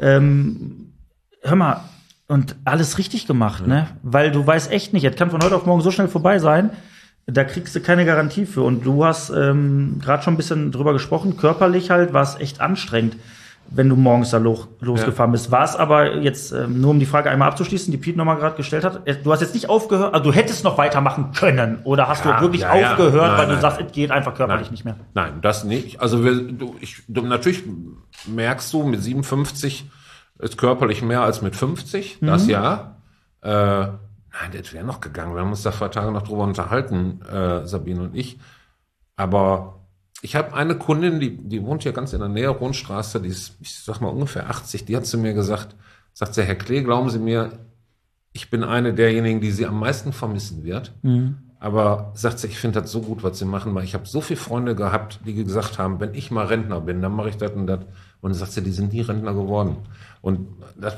Hör mal, und alles richtig gemacht, ne? Weil du weißt echt nicht, es kann von heute auf morgen so schnell vorbei sein, da kriegst du keine Garantie für. Und du hast gerade schon ein bisschen drüber gesprochen, körperlich halt war es echt anstrengend, wenn du morgens da losgefahren bist. War es aber jetzt, nur um die Frage einmal abzuschließen, die Piet nochmal gerade gestellt hat, du hast jetzt nicht aufgehört, also du hättest noch weitermachen können, oder hast du wirklich aufgehört, weil du sagst, es geht einfach körperlich nicht mehr?
Nein, das nicht. Also natürlich merkst du, mit 57 ist körperlich mehr als mit 50, das ja. Nein, das wäre noch gegangen. Wir haben uns da 2 Tage noch drüber unterhalten, Sabine und ich. Aber ich habe eine Kundin, die wohnt hier ganz in der Nähe, Rundstraße, die ist, ich sag mal, ungefähr 80, die hat zu mir gesagt, sagt sie, Herr Klee, glauben Sie mir, ich bin eine derjenigen, die Sie am meisten vermissen wird. Aber sagt sie, ich finde das so gut, was Sie machen, weil ich habe so viele Freunde gehabt, die gesagt haben, wenn ich mal Rentner bin, dann mache ich das und das. Und dann sagt sie, die sind nie Rentner geworden. Und das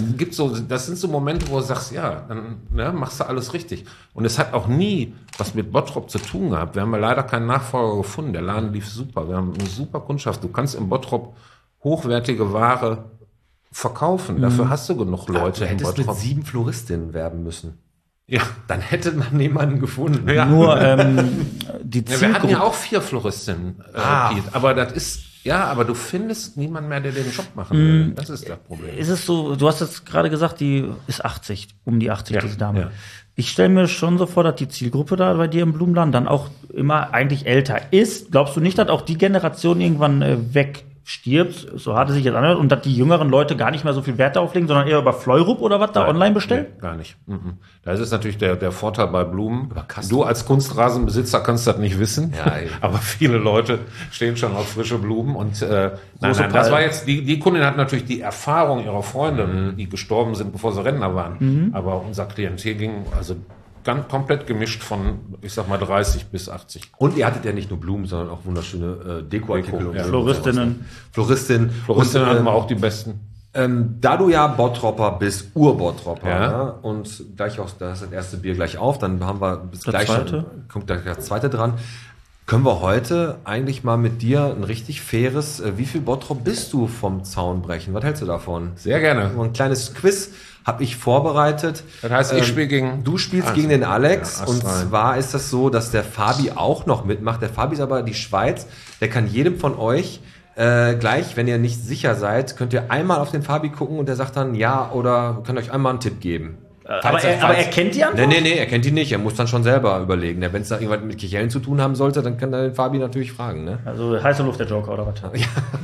sind so Momente, wo du sagst, ja, dann machst du alles richtig. Und es hat auch nie was mit Bottrop zu tun gehabt. Wir haben ja leider keinen Nachfolger gefunden. Der Laden lief super. Wir haben eine super Kundschaft. Du kannst in Bottrop hochwertige Ware verkaufen. Dafür hast du genug Leute
Du
in
hättest mit
Bottrop.
7 Floristinnen werben müssen.
Ja.
Dann hätte man niemanden gefunden.
Ja.
Nur die
Ja, wir hatten
Zielgruppe.
ja auch 4 Floristinnen, Piet. Aber das ist, aber du findest niemanden mehr, der den Job machen will. Das ist das Problem.
Ist es so, du hast jetzt gerade gesagt, die ist 80, um die 80, diese Dame.
ja.
Ich stelle mir schon so vor, dass die Zielgruppe da bei dir im Blumenladen dann auch immer eigentlich älter ist. Glaubst du nicht, dass auch die Generation irgendwann wegstirbt, so hart es sich jetzt anhört, und dass die jüngeren Leute gar nicht mehr so viel Wert darauf legen, sondern eher über Fleurup oder was da online bestellen?
Nee, gar nicht. Da ist es natürlich der Vorteil bei Blumen. Du als Kunstrasenbesitzer kannst das nicht wissen,
Ja, eben.
aber viele Leute stehen schon auf frische Blumen. Und nein, das war jetzt, die Kundin hat natürlich die Erfahrung ihrer Freunde, die gestorben sind, bevor sie Rentner waren. Aber unser Klientel ging also ganz komplett gemischt von, ich sag mal, 30 bis 80.
Und ihr hattet ja nicht nur Blumen, sondern auch wunderschöne Dekoartikel.
Ja.
Floristinnen.
Floristin.
Floristinnen hatten wir
Und,
auch die besten.
da du ja Bottropper bist, Ur-Bottropper,
Ja.
ne? Und gleich auch das erste Bier gleich auf, dann haben wir bis
Das
gleich
zweite?
kommt gleich das zweite dran. Können wir heute eigentlich mal mit dir ein richtig faires, wie viel Bottrop bist du vom Zaun brechen? Was hältst du davon?
Sehr gerne.
So ein kleines Quiz habe ich vorbereitet.
Das heißt, ich spiele gegen...
Du spielst
Ast-
gegen den Alex,
ja,
und
Astral.
zwar ist das so, dass der Fabi auch noch mitmacht. Der Fabi ist aber die Schweiz. Der kann jedem von euch gleich, wenn ihr nicht sicher seid, könnt ihr einmal auf den Fabi gucken und der sagt dann ja oder kann euch einmal einen Tipp geben.
Aber er kennt die Antwort?
Nee, er kennt die nicht. Er muss dann schon selber überlegen. Wenn es da irgendwas mit Kichellen zu tun haben sollte, dann kann er den Fabi natürlich fragen. Ne?
Also heiße Luft der Joker oder was?
Können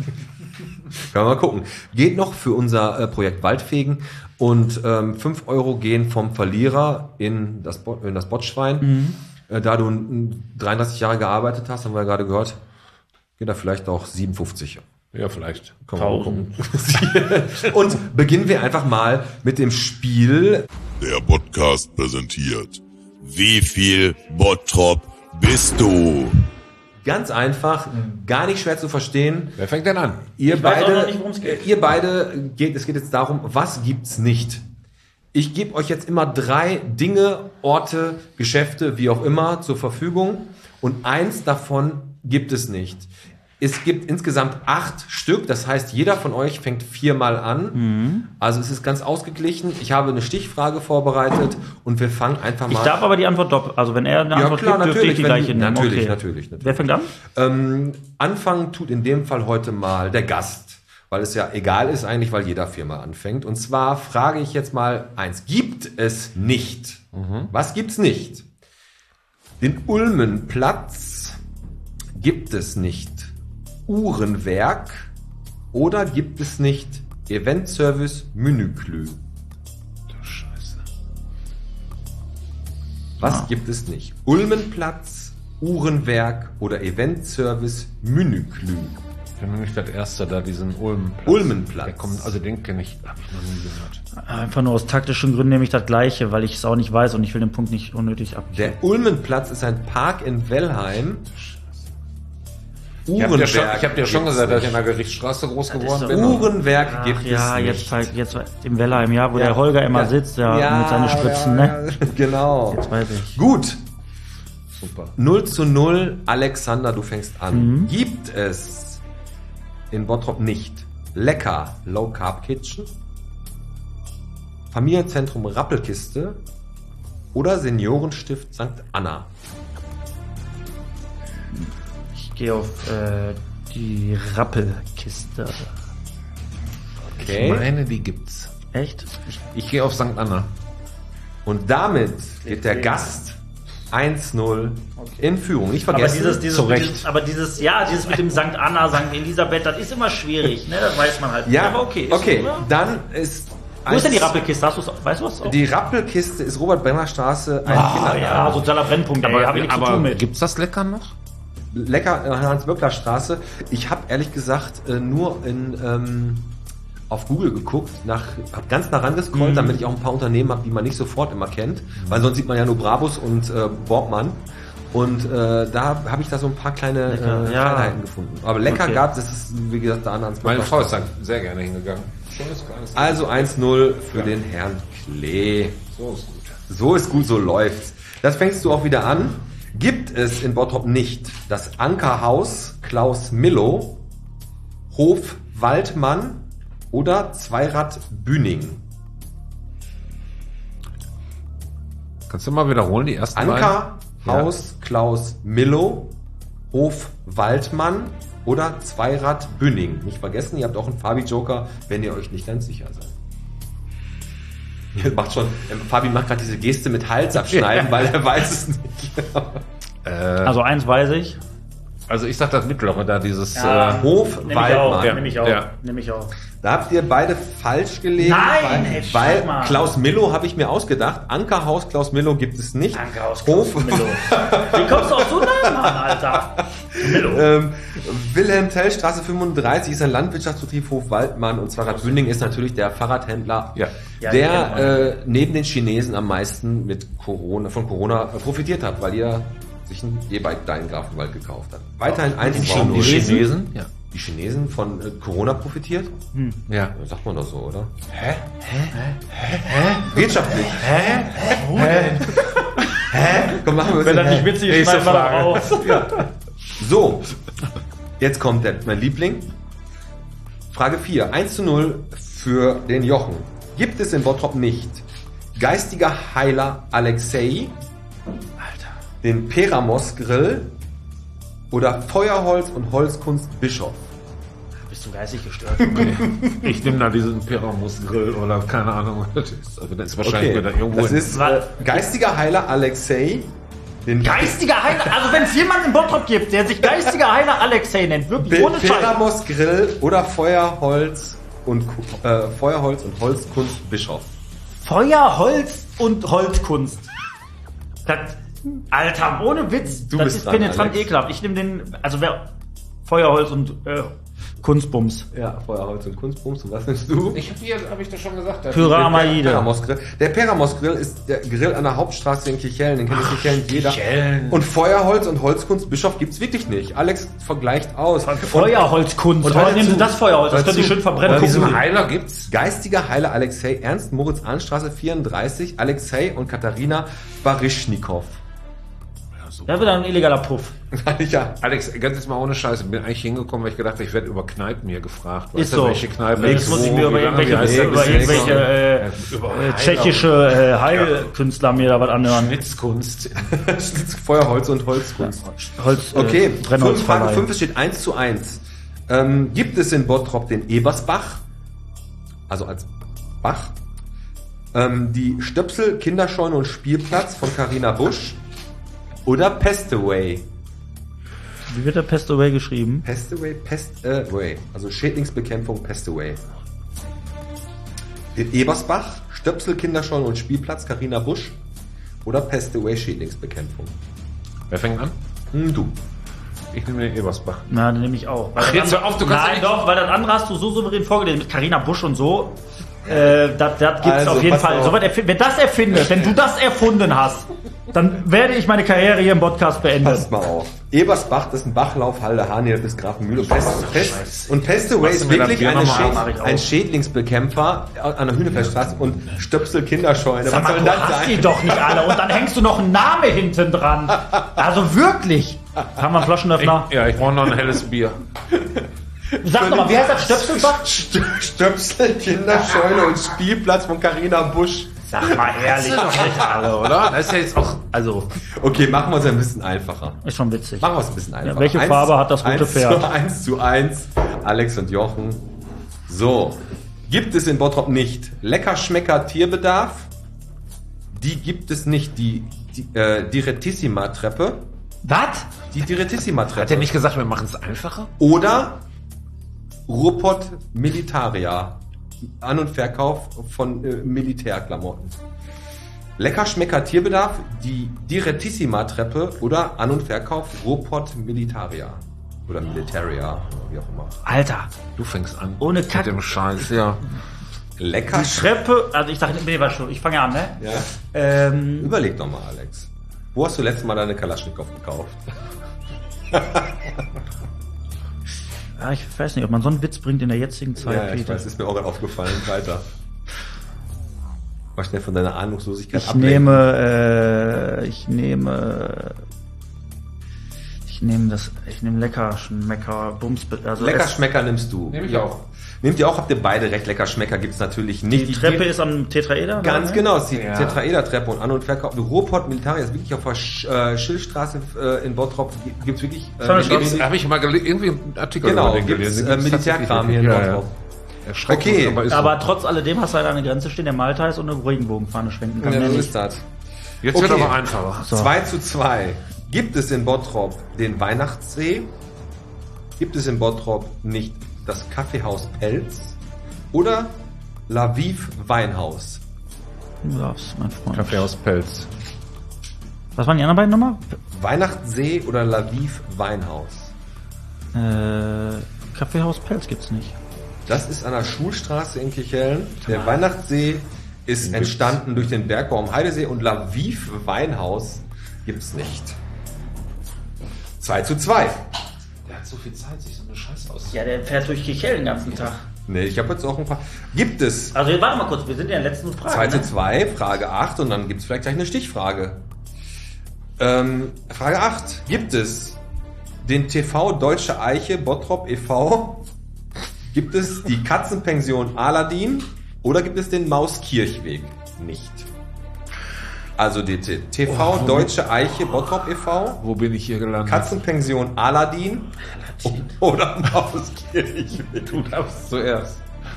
wir mal gucken. Geht noch für unser Projekt Waldfegen, und 5 Euro gehen vom Verlierer in das Botschwein. Da du 33 Jahre gearbeitet hast, haben wir ja gerade gehört, geht da vielleicht auch 57.
Ja, vielleicht.
Können wir mal gucken. Und beginnen wir einfach mal mit dem Spiel.
Der Podcast präsentiert. Wie viel Bottrop bist du?
Ganz einfach, gar nicht schwer zu verstehen.
Wer fängt denn an?
Ihr
weiß auch
beide,
noch nicht, worum es geht.
es geht jetzt darum, was gibt's nicht? Ich gebe euch jetzt immer 3 Dinge, Orte, Geschäfte, wie auch immer, zur Verfügung, und eins davon gibt es nicht. Es gibt insgesamt 8 Stück, das heißt, jeder von euch fängt 4-mal an. Also es ist ganz ausgeglichen. Ich habe eine Stichfrage vorbereitet und wir fangen einfach mal
Ich darf aber die Antwort doppelt. Also wenn er eine
Ja,
Antwort
klar,
gibt, dürfte ich die
natürlich,
gleiche nehmen.
natürlich.
Wer fängt an?
Anfangen tut in dem Fall heute mal der Gast, weil es ja egal ist eigentlich, weil jeder 4-mal anfängt. Und zwar frage ich jetzt mal eins. Gibt es nicht? Was gibt's nicht? Den Ulmenplatz gibt es nicht. Uhrenwerk, oder gibt es nicht Eventservice Menüklü?
Scheiße.
Was gibt es nicht? Ulmenplatz, Uhrenwerk oder Eventservice Münüklü?
Ich kenne nämlich das erste da, diesen Ulmenplatz.
Ulmenplatz.
Der kommt, also den kenne ich, habe ich noch nie gehört.
Einfach nur aus taktischen Gründen nehme ich das Gleiche, weil ich es auch nicht weiß und ich will den Punkt nicht unnötig abgeben.
Der Ulmenplatz ist ein Park in Wellheim.
Ich hab dir schon gesagt, dass ich in der Gerichtsstraße groß geworden bin.
Uhrenwerk gibt
ja,
es nicht.
jetzt im Wellheim, ja, wo der Holger immer sitzt, mit seinen Spritzen, ne?
Genau.
Jetzt weiß ich.
Gut.
Super.
0:0. Alexander, du fängst an. Gibt es in Bottrop nicht Lecker Low Carb Kitchen, Familienzentrum Rappelkiste oder Seniorenstift St. Anna?
Ich gehe auf die Rappelkiste.
Okay.
Ich meine, die gibt's.
Echt?
Ich gehe auf St. Anna.
Und damit geht der Gast 1:0 in Führung. Nicht
Aber
vergessen.
dieses mit dem St. Anna, St. Elisabeth, das ist immer schwierig, ne? Das weiß man halt nicht.
Ja,
Aber okay.
okay. Dann ist
Wo ist denn die Rappelkiste? Weißt du was?
Die Rappelkiste ist Robert-Brenner-Straße, ein Kindergarten.
Ja, sozialer Brennpunkt, ey, hab ich nichts zu tun mit.
Gibt's das Lecker noch?
Lecker Hans-Böckler-Straße. Ich habe ehrlich gesagt nur auf Google geguckt, hab ganz nah rangescrollt, damit ich auch ein paar Unternehmen habe, die man nicht sofort immer kennt, weil sonst sieht man ja nur Brabus und Borgmann. Und da habe ich da so ein paar kleine Feinheiten gefunden. Aber lecker gab es, das ist wie gesagt da an Hans-Böckler.
Meine Frau ist da sehr gerne hingegangen.
Also 1:0 für den Herrn Klee.
So ist gut.
So ist gut, so läuft's. Das fängst du auch wieder an. Gibt es in Bottrop nicht das Ankerhaus Klaus Millow, Hof Waldmann oder Zweirad Bühning?
Kannst du mal wiederholen, die ersten
Ankerhaus Klaus Millow, Hof Waldmann oder Zweirad Bühning. Nicht vergessen, ihr habt auch einen Fabi-Joker, wenn ihr euch nicht ganz sicher seid. Fabi macht gerade diese Geste mit Hals abschneiden, weil er weiß es nicht.
Also eins weiß ich.
Also ich sag das mittlere da, dieses
Hof Waldmann.
Nehme ich auch.
Da habt ihr beide falsch gelegen.
Nein,
weil
mal.
Klaus Millow habe ich mir ausgedacht. Ankerhaus Klaus Millow gibt es nicht.
Ankerhaus
Hof
Klaus Millow. Wie kommst du auf so einen Namen an, Alter? Millow.
Wilhelm Tell Straße 35 ist ein Landwirtschaftsbetrieb, Hof Waldmann, und Zweirad Bünding ist natürlich der Fahrradhändler, der neben den Chinesen am meisten von Corona profitiert hat, weil ihr sich ein E-Bike da in Grafenwald gekauft hat. Weiterhin 1:0.
Die Chinesen? Ja.
Die Chinesen von Corona profitiert?
Ja.
Sagt man doch so, oder? Hä? Wirtschaftlich. Komm, machen wir es.
Wenn das nicht witzig ist, schneiden wir doch raus.
So, jetzt kommt mein Liebling. Frage 4. 1:0 für den Jochen. Gibt es in Bottrop nicht geistiger Heiler Alexei, den Peramos Grill oder Feuerholz und Holzkunst Bischof?
Bist du geistig gestört?
Ich nehme da diesen Pyramus-Grill oder keine Ahnung. Das ist wahrscheinlich wieder irgendwo.
Das ist geistiger Heiler Alexei.
Geistiger Heiler? Also wenn es jemanden in Bottrop gibt, der sich geistiger Heiler Alexei nennt, wirklich ohne Scheiß.
Peramos Grill oder Feuerholz und Holzkunst Bischof.
Feuer, Holz und Holzkunst. Alter, ohne Witz. Das ist penetrant ekelhaft. Ich nehme Feuerholz und Kunstbums.
Ja, Feuerholz und Kunstbums. Und was nimmst du?
Habe ich das schon gesagt.
Pyramaide.
Der Peramos Grill ist der Grill an der Hauptstraße in Kirchhellen. Den kennt in Kirchhellen jeder. Und Feuerholz und Holzkunst Bischof gibt's wirklich nicht. Alex vergleicht aus.
Feuerholzkunst.
Und
nehmen Sie das Feuerholz. Das könnte ich schön verbrennen.
Diesen Heiler gibt's.
Geistiger Heiler Alexei Ernst, Moritz-Ahnstraße 34. Alexei und Katharina Baryschnikow.
Ja, wieder ein illegaler Puff.
Ja.
Alex, ganz jetzt mal ohne Scheiße, ich bin eigentlich hingekommen, weil ich gedacht habe, ich werde über Kneipen hier gefragt.
Ist so.
Welche Kneipe?
Jetzt muss ich mir über irgendwelche tschechische Heilkünstler mir da was anhören.
Schnitzkunst.
Feuerholz und Holzkunst. Okay, Frage 5, es steht 1:1. Gibt es in Bottrop den Ebersbach, also als Bach, die Stöpsel, Kinderscheune und Spielplatz von Carina Busch oder Pestaway?
Wie wird der Pestaway geschrieben?
Pestaway, also Schädlingsbekämpfung Pestaway. Den Ebersbach, Stöpsel, Kinderscheune und Spielplatz Carina Busch oder Pest-Away-Schädlingsbekämpfung?
Wer fängt an?
Du.
Ich nehme den Ebersbach.
Na, dann nehme ich auch. Weil
Ach, jetzt hör auf, du kannst
Nein,
nicht-
doch, weil das andere hast du so souverän vorgelesen mit Carina Busch und so. Das gibt's
Also,
auf jeden
pass
Fall.
auf.
Wenn das erfindet, wenn du das erfunden hast, dann werde ich meine Karriere hier im Podcast beenden.
Passt mal auf. Ebersbach, das ist ein Bachlauf, Halde, Haniel bis Grafenmühl. Und Pest-Away ist
Machst du mir das
wirklich
Bier noch mal auf?
ein Schädlingsbekämpfer an der Hühnerfeldstraße und Stöpsel Kinderscheune.
Sag mal, du hast die doch nicht alle und dann hängst du noch einen Namen hinten dran. Also wirklich. Haben wir einen Flaschenöffner?
Ich brauche noch ein helles Bier.
Sag doch mal, wie heißt das? Stöpselbach?
Stöpsel, Kinderscheune und Spielplatz von Carina Busch.
Sag mal ehrlich.
Alle, oder? Das ist ja jetzt auch.
Also,
Okay, machen wir es ein bisschen einfacher.
ist schon witzig.
Machen wir es ein bisschen einfacher.
welche Farbe hat das rote Pferd?
1:1, Alex und Jochen. So, gibt es in Bottrop nicht Leckerschmecker Tierbedarf? Die gibt es nicht, die Direttissima-Treppe.
Was?
Die Direttissima-Treppe.
Hat er nicht gesagt, wir machen es einfacher?
Oder Ruppert Militaria. An- und Verkauf von Militärklamotten. Leckerschmecker Tierbedarf, die Direttissima-Treppe oder An- und Verkauf Ruppert Militaria. Oder Militaria, wie auch immer.
Alter,
Du fängst an.
ohne
Mit
Kack.
dem Scheiß, ja.
Lecker.
Die Treppe, also ich dachte, nee, war schon, ich fange ja an, ne?
Ja. Überleg doch mal, Alex. Wo hast du letztes Mal deine Kalaschnikow gekauft?
Ja, ich weiß nicht, ob man so einen Witz bringt in der jetzigen Zeit.
Ja, ich
Peter.
weiß, ist mir auch gerade aufgefallen. Weiter. Mal schnell von deiner Ahnungslosigkeit
Ich nehme Leckerschmecker, Bums, also
Leckerschmecker nimmst du.
Nehme ich auch.
Nehmt ihr auch, habt ihr beide recht. Leckerschmecker gibt's natürlich nicht.
die Treppe ist am Tetraeder?
Ganz
oder?
genau, ist die
Ja.
Tetraeder-Treppe und An- und Verkauf. Ruhrpott Militaria ist wirklich auf der Schillstraße in Bottrop. Gibt's wirklich...
Habe ich mal irgendwie einen Artikel
Genau,
über den
gibt's
gelesen. Gibt's
Militärkram
tatsächlich
hier in
wirklich.
Bottrop.
Erschreckend,
Okay.
aber ist
Aber
so.
trotz alledem hast du halt an der Grenze stehen, der Malteis und eine Regenbogenfahne schwenken kann.
Ja,
Mehr
so
nicht.
ist das.
Jetzt wird
Okay.
aber einfacher.
So.
2:2. Gibt es in Bottrop den Weihnachtssee? Gibt es in Bottrop nicht das Kaffeehaus Pelz? Oder Laviv Weinhaus?
Du darfst, mein Freund.
Kaffee aus Pelz.
Was waren die anderen beiden nochmal?
Weihnachtssee oder Laviv Weinhaus?
Kaffeehaus Pelz gibt's nicht.
Das ist an der Schulstraße in Kirchhellen. Der Weihnachtssee ist entstanden durch den Bergbau am Heidesee und Laviv Weinhaus gibt's nicht. 2:2.
Der hat so viel Zeit, sich so eine Scheiße aus.
Ja, der fährt durch Kirchhellen den ganzen Tag.
Nee, ich habe jetzt auch ein paar. Gibt es
Also warte mal kurz, wir sind ja in der letzten Frage.
2:2, Frage 8 und dann gibt's vielleicht gleich eine Stichfrage. Frage 8. Gibt es den TV Deutsche Eiche Bottrop e.V.? Gibt es die Katzenpension Aladin oder gibt es den Mauskirchweg? Nicht. Also die TV Deutsche Eiche Bottrop e.V.,
Wo bin ich hier gelandet?
Katzenpension Aladin oder Mauskirchweg?
Du darfst zuerst.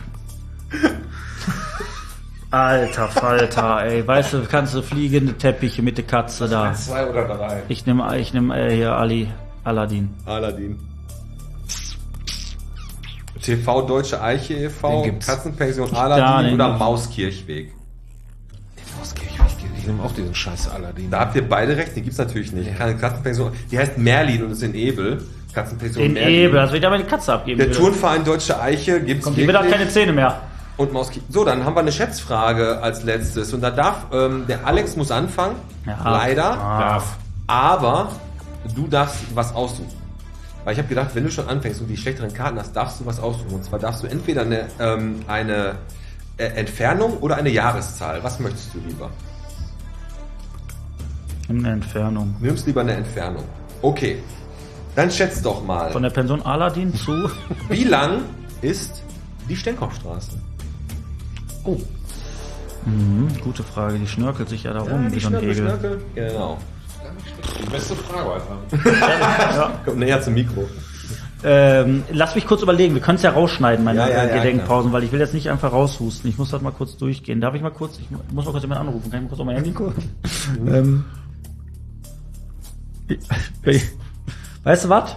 Alter Falter, ey. Weißt du, kannst du fliegende Teppiche mit der Katze da.
2 oder 3.
Ich nehm hier Aladin.
Aladin. TV Deutsche Eiche e.V.,
Den gibt's.
Katzenpension
Ja,
Aladin
den
oder
gibt's.
Mauskirchweg.
Ich nehme auch diesen scheiß Aladdin.
Da habt ihr beide recht, die gibt's natürlich nicht. Keine Katzenpension, die heißt Merlin und ist in Ebel. Katzenpension
Den
Merlin.
Ebel, also ich da mal die Katze abgeben
Der
würde.
Turnverein Deutsche Eiche gibt's
Kommt, die wird halt keine Zähne mehr.
und Mauskirchweg. So, dann haben wir eine Schätzfrage als letztes. Und da darf, der Alex muss anfangen.
Ja.
Leider.
Darf.
Aber du darfst was aussuchen. Weil ich habe gedacht, wenn du schon anfängst und die schlechteren Karten hast, darfst du was aussuchen. Und zwar darfst du entweder eine Entfernung oder eine Jahreszahl. Was möchtest du lieber?
In der Entfernung.
Du nimmst lieber eine Entfernung. Okay. Dann schätz doch mal.
Von der Pension Aladin zu.
Wie lang ist die Stenkopfstraße?
Oh. Gute Frage, die schnörkelt sich ja da rum wie so ein Egel.
Schnörkel. Genau.
Die beste Frage, Alter.
Kommt näher zum Mikro.
Lass mich kurz überlegen, wir können es ja rausschneiden, meine
Ja,
Gedenkpausen, weil ich will jetzt nicht einfach raushusten. Ich muss das mal kurz durchgehen. Darf ich mal kurz, ich muss mal kurz jemanden anrufen. Kann ich mal kurz auf mein Handy gucken? Weißt du was?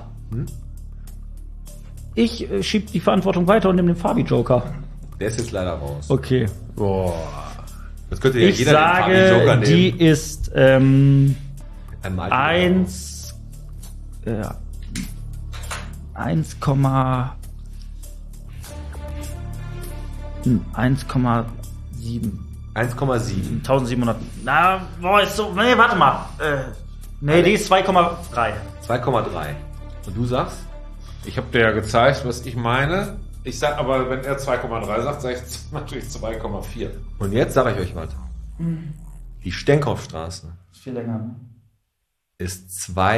Ich schieb die Verantwortung weiter und nehme den Fabi-Joker.
Der ist jetzt leider raus.
Okay.
Boah.
Das könnte ja
Ich
jeder den Fabi
sage,
Joker
die
nehmen.
ist
Einmal
1,7.
1,7.
1700. Na, boah, ist so. Nee, warte mal. Nee, die ist 2,3.
2,3. Und du sagst?
Ich habe dir ja gezeigt, was ich meine. Ich sag aber, wenn er 2,3 sagt, sage ich natürlich 2,4.
Und jetzt sage ich euch was. Die Stenkopfstraße
Ist viel länger, ne?
ist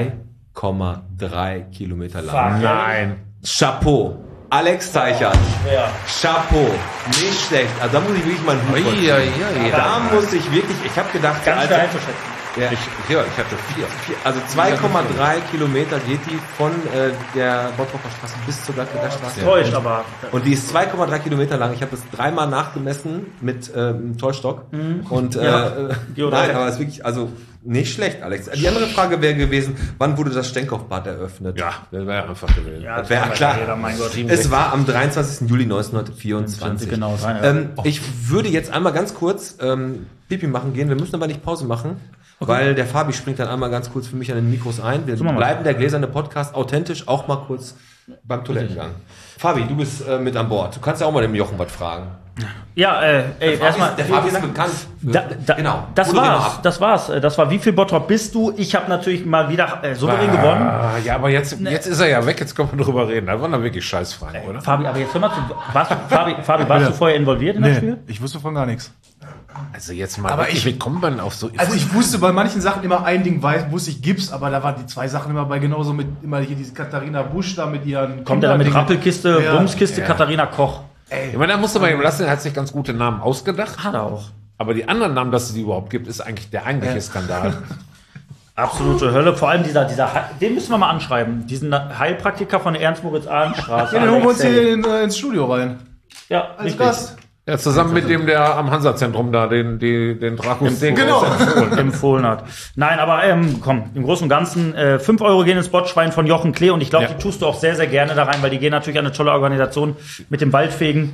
2,3 Kilometer lang.
Nein.
Chapeau. Alex Teichert.
Ja.
Chapeau. Nicht schlecht. Also da muss ich wirklich mal einen Hut vorziehen. Da muss ich wirklich, ich habe gedacht,
Ganz
Alter,
schwer einzuschätzen.
ja,
Ich hatte 4.
also 2,3 Kilometer geht die von der Bottroper Straße bis zur Gladbecker Straße.
Täuscht, aber.
Und die ist 2,3 Kilometer lang. Ich habe das 3-mal nachgemessen mit einem Zollstock. Und
Ja.
nein, aber es ist wirklich, also nicht schlecht, Alex. Die andere Frage wäre gewesen, wann wurde das Stenkopfbad eröffnet?
Ja, das wäre einfach gewesen.
Ja,
Das wäre klar.
Jeder, mein Gott.
Es war am 23. Juli 1924.
Genau,
Ich würde jetzt einmal ganz kurz Pipi machen gehen. Wir müssen aber nicht Pause machen, weil der Fabi springt dann einmal ganz kurz für mich an den Mikros ein. Wir
machen wir.
bleiben der gläserne Podcast authentisch auch mal kurz beim Toilettengang. Fabi, du bist mit an Bord. Du kannst ja auch mal dem Jochen was fragen.
Ja, erstmal.
Der Fabi ist bekannt. Genau.
Das
Hol ihn mal
war's.
ab.
Das war's. Das war, wie viel Bottrop bist du? Ich habe natürlich mal wieder souverän gewonnen.
Ja, aber jetzt ist er ja weg, jetzt können wir drüber reden. Da waren da wirklich Scheißfragen, oder?
Fabi, aber jetzt hör mal zu. Fabi, warst du vorher involviert in das Spiel?
Ich wusste von gar nichts.
Also jetzt mal,
Aber
wirklich, wie kommt man auf so...
Also ich wusste bei manchen Sachen immer ein Ding, wusste ich Gips, aber da waren die zwei Sachen immer bei, genauso mit immer hier diese Katharina Busch da mit ihren...
Kommt er da mit Rappelkiste,
Ja.
Bumskiste, Katharina Koch?
ich meine, da musst du mal ihm lassen, er hat sich ganz gute Namen ausgedacht.
Hat er auch.
Aber die anderen Namen, dass es die überhaupt gibt, ist eigentlich der eigentliche Skandal.
Absolute Hölle. Vor allem den müssen wir mal anschreiben. Diesen Heilpraktiker von der Ernst-Moritz-Ahlen-Straße.
Ja, den holen wir uns
Alex
hier
Hell.
ins Studio rein.
Ja,
Als
richtig.
Gast.
Ja, zusammen mit dem, der am Hansa-Zentrum da den Drakus
Genau.
Empfohlen hat. Nein, aber komm, im Großen und Ganzen 5 Euro gehen ins Botschwein von Jochen Klee und ich glaube,
Ja.
die tust du auch sehr, sehr gerne da rein, weil die gehen natürlich an eine tolle Organisation mit dem Waldfegen.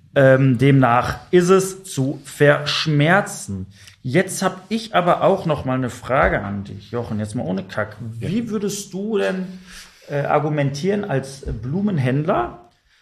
Demnach ist es zu verschmerzen. Jetzt habe ich aber auch noch mal eine Frage an dich, Jochen, jetzt mal ohne Kack. Wie würdest du denn argumentieren als Blumenhändler?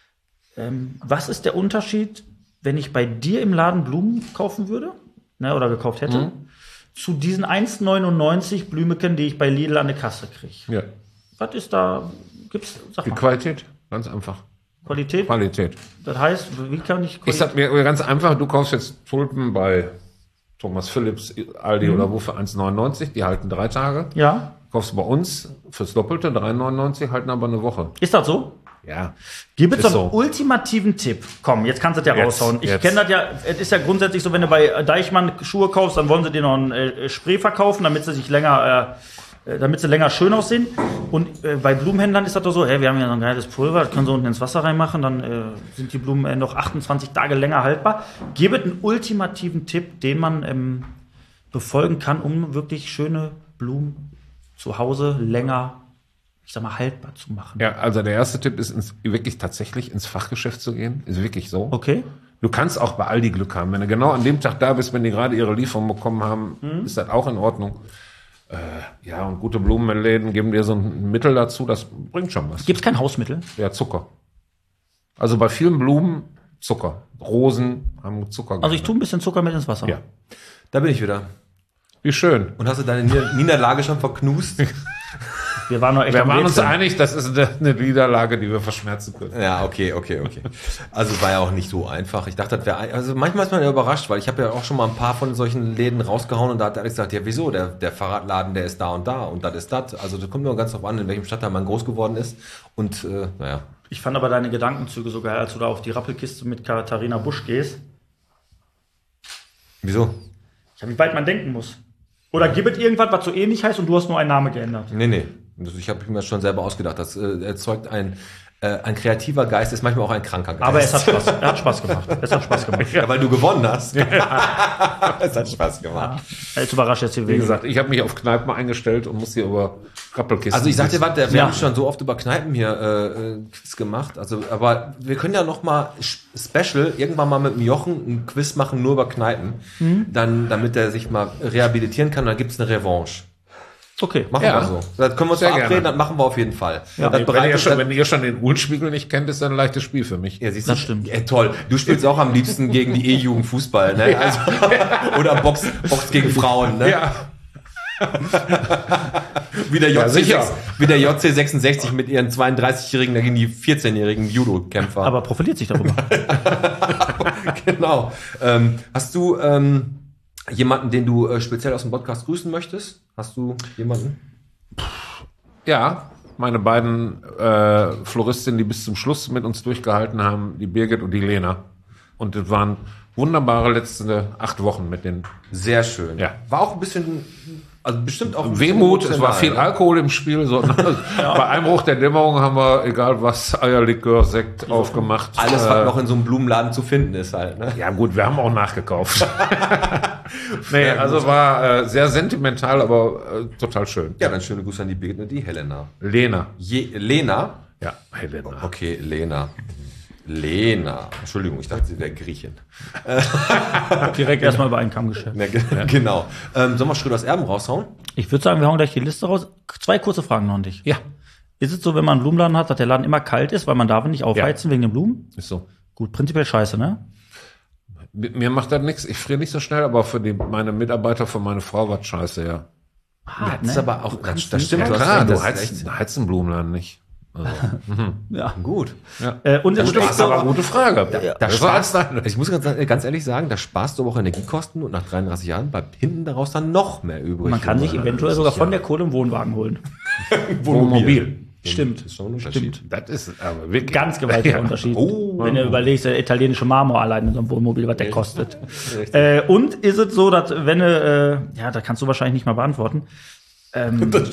Was ist der Unterschied, wenn ich bei dir im Laden Blumen kaufen würde, ne, oder gekauft hätte, zu diesen 1,99 Blümeken, die ich bei Lidl an der Kasse kriege?
Ja.
Was ist da, gibt's, sag
Die
mal,
Qualität, ganz einfach.
Qualität?
Qualität.
Das heißt, wie kann ich
Ich sag mir ganz einfach, du kaufst jetzt Tulpen bei Thomas Phillips, Aldi oder wo für 1,99, die halten 3 Tage.
Ja,
Kaufst bei uns fürs Doppelte, 3,99, halten aber eine Woche.
ist das so?
Ja.
Gib es
Ist
so einen
so.
ultimativen Tipp. Komm, jetzt kannst du das ja
Jetzt,
raushauen. Ich
jetzt.
kenne das ja, es ist ja grundsätzlich so, wenn du bei Deichmann Schuhe kaufst, dann wollen sie dir noch ein Spray verkaufen, damit sie sich länger, schön aussehen. Und bei Blumenhändlern ist das doch so, hey, wir haben ja so ein geiles Pulver, das können sie unten ins Wasser reinmachen, dann sind die Blumen noch 28 Tage länger haltbar. Gib es einen ultimativen Tipp, den man befolgen kann, um wirklich schöne Blumen zu Hause länger, ich sag mal, haltbar zu machen.
Ja, also der erste Tipp ist, wirklich tatsächlich ins Fachgeschäft zu gehen. Ist wirklich so.
Okay.
Du kannst auch bei Aldi Glück haben. Wenn du genau an dem Tag da bist, wenn die gerade ihre Lieferung bekommen haben, ist das auch in Ordnung. Ja, und gute Blumenläden geben dir so ein Mittel dazu, das bringt schon was.
Gibt es kein Hausmittel?
Ja, Zucker. Also bei vielen Blumen Zucker. Rosen haben Zucker.
Also ich tue ein bisschen Zucker mit ins Wasser.
Ja.
Da bin ich wieder.
Wie schön.
Und hast du deine Niederlage schon verknust?
Wir waren noch echt
Wir
am
waren uns
Rätseln.
einig, das ist eine Niederlage, die wir verschmerzen können.
Ja, okay. Also war ja auch nicht so einfach. Ich dachte, das wäre, also manchmal ist man ja überrascht, weil ich habe ja auch schon mal ein paar von solchen Läden rausgehauen und da hat Alex gesagt, ja wieso, der Fahrradladen, der ist da und das ist das. Also das kommt nur ganz drauf an, in welchem Stadtteil man groß geworden ist. Und naja.
Ich fand aber deine Gedankenzüge so geil, als du da auf die Rappelkiste mit Katharina Busch gehst.
Wieso?
Ja, wie weit man denken muss. Oder gibt es irgendwas, was so ähnlich heißt und du hast nur einen Namen geändert?
Nee. Ich habe mir das schon selber ausgedacht. Das erzeugt ein kreativer Geist ist manchmal auch ein kranker Geist.
Aber es hat Spaß. Er hat Spaß gemacht. Es hat Spaß gemacht.
Ja, weil du gewonnen hast. Es hat Spaß gemacht.
Er ist überrascht jetzt hier
Wie
wegen.
gesagt, ich habe mich auf Kneipen eingestellt und muss hier über Rappelkisten.
Also ich sag dir, was, wir
Ja.
haben schon so oft über Kneipen hier Quiz gemacht. Also, aber wir können ja noch mal Special irgendwann mal mit dem Jochen ein Quiz machen, nur über Kneipen. Dann, damit er sich mal rehabilitieren kann, dann gibt's eine Revanche.
Okay.
Machen
Ja.
wir so. Das können wir uns
Sehr
verabreden,
gerne.
das machen wir auf jeden Fall.
Ja.
Das
wenn ihr schon den Uhlenspiegel nicht kennt, ist das ein leichtes Spiel für mich.
Ja, siehst
Das
du?
stimmt.
Ja, toll. Du spielst auch am liebsten gegen die E-Jugend Fußball, ne? Also, oder Box gegen Frauen, ne?
Ja.
Wie der
Ja, sicher.
JC 66 mit ihren 32-Jährigen gegen die 14-jährigen Judo-Kämpfer.
Aber profiliert sich darüber.
Genau. Hast du jemanden, den du speziell aus dem Podcast grüßen möchtest? Hast du jemanden?
Ja, meine beiden Floristinnen, die bis zum Schluss mit uns durchgehalten haben, die Birgit und die Lena. Und das waren wunderbare letzte 8 Wochen mit den
Sehr schön.
Ja.
War auch ein bisschen, also bestimmt auch ein
Wehmut,
bisschen
es war
emotional,
viel Alkohol im Spiel. So, Bei Einbruch der Dämmerung haben wir, egal was, Eierlikör, Sekt aufgemacht.
Alles, was noch in so einem Blumenladen zu finden ist halt, ne?
Ja gut, wir haben auch nachgekauft. Nee, also war sehr sentimental, aber total schön.
Ja, dann schöne Grüße an die Birgit und die Helena.
Lena.
Lena?
Ja, Helena.
Okay, Lena. Entschuldigung, ich dachte, sie wäre Griechin.
Direkt erstmal über einen Kamm geschert.
Genau. Sollen wir Schröders Erben raushauen?
Ich würde sagen, wir hauen gleich die Liste raus. 2 kurze Fragen noch an dich.
Ja,
Ist es so, wenn man einen Blumenladen hat, dass der Laden immer kalt ist, weil man darf ihn nicht aufheizen wegen den Blumen?
ist so.
Gut, prinzipiell scheiße, ne?
Mir macht das nichts. Ich friere nicht so schnell, aber für meine Mitarbeiter, für meine Frau war scheiße, ja.
Hart,
Das ist aber auch, das stimmt.
Ja,
hast
klar,
recht,
du
das ist echt-
heizt einen Blumenladen nicht. Also,
Ja.
Gut.
Und
Das
ist es
stimmt,
echt so,
aber gute Frage.
Da
Das war als
sparst,
deine.
ich muss ganz ehrlich sagen, da sparst du aber auch Energiekosten und nach 33 Jahren bleibt hinten daraus dann noch mehr übrig.
man kann sich eventuell sogar von der Kohle einen Wohnwagen holen.
Wohnmobil.
Stimmt.
Das ist schon ein Unterschied.
Das ist aber wirklich.
Ganz gewaltiger Unterschied. Wenn du überlegst, der italienische Marmor allein in so einem Wohnmobil, was der kostet. Und ist es so, dass wenn du, ja, da kannst du wahrscheinlich nicht mal beantworten. Wenn du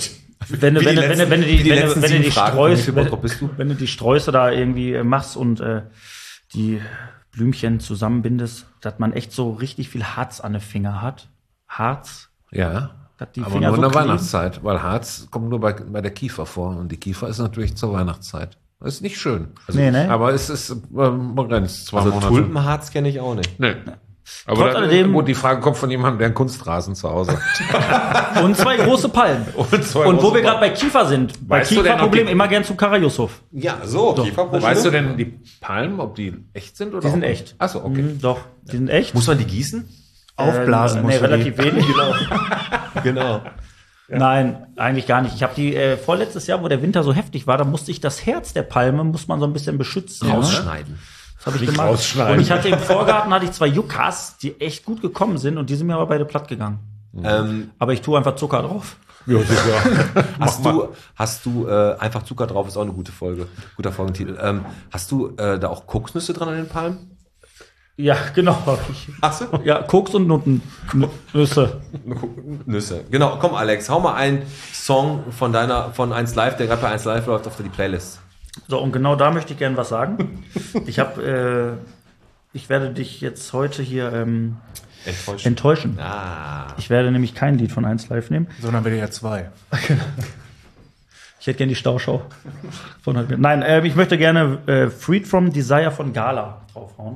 die Sträuße, wenn du die Sträuße da irgendwie machst und die Blümchen zusammenbindest, dass man echt so richtig viel Harz an den Finger hat. Harz.
Ja.
Dass die
Aber
Finger
nur
so
in der
kleben.
Weihnachtszeit, weil Harz kommt nur bei der Kiefer vor und die Kiefer ist natürlich zur Weihnachtszeit. Das ist nicht schön. Also,
Nee, ne?
Aber es ist begrenzt, 2
Also
Monate.
Tulpenharz kenne ich auch nicht.
Nee.
Trotz
Aber
alledem-
gut, die Frage kommt von jemandem, der einen Kunstrasen zu Hause hat.
Und 2 große Palmen. Und wo wir gerade bei Kiefer sind, bei
Weißt du denn, ob
Kieferproblem
die-
immer gern zu Karajussow.
Ja, so, Kieferproblem.
Weißt du denn, die Palmen, ob die echt sind oder?
Die sind
auch-
echt.
Ach so, okay.
Doch, die sind echt.
Muss man die gießen?
Aufblasen
Nee,
musst du die.
relativ wenig.
Genau.
Nein, eigentlich gar nicht. Ich habe die vorletztes Jahr, wo der Winter so heftig war, da musste ich das Herz der Palme, muss man so ein bisschen beschützen. Ne?
Rausschneiden.
Das habe ich
Nicht
gemacht.
rausschneiden.
Und ich hatte im Vorgarten hatte ich 2 Yuccas, die echt gut gekommen sind und die sind mir aber beide platt gegangen. Aber ich tue einfach Zucker drauf.
Ja, sicher.
Hast du einfach Zucker drauf, ist auch eine gute Folge, guter Folgentitel. Hast du da auch Kokosnüsse dran an den Palmen?
Ja, genau. Hab ich.
Hast du?
Ja, Koks und Nüsse.
Nüsse. Genau, komm Alex, hau mal einen Song von 1 Live, der gerade bei 1 Live läuft, auf die Playlist.
So, und genau da möchte ich gerne was sagen. Ich werde dich jetzt heute hier enttäuschen.
Ah.
Ich werde nämlich kein Lied von 1 Live nehmen.
Sondern wir ja 2.
Ich hätte gerne die Stauschau. Nein, ich möchte gerne Freed from Desire von Gala draufhauen.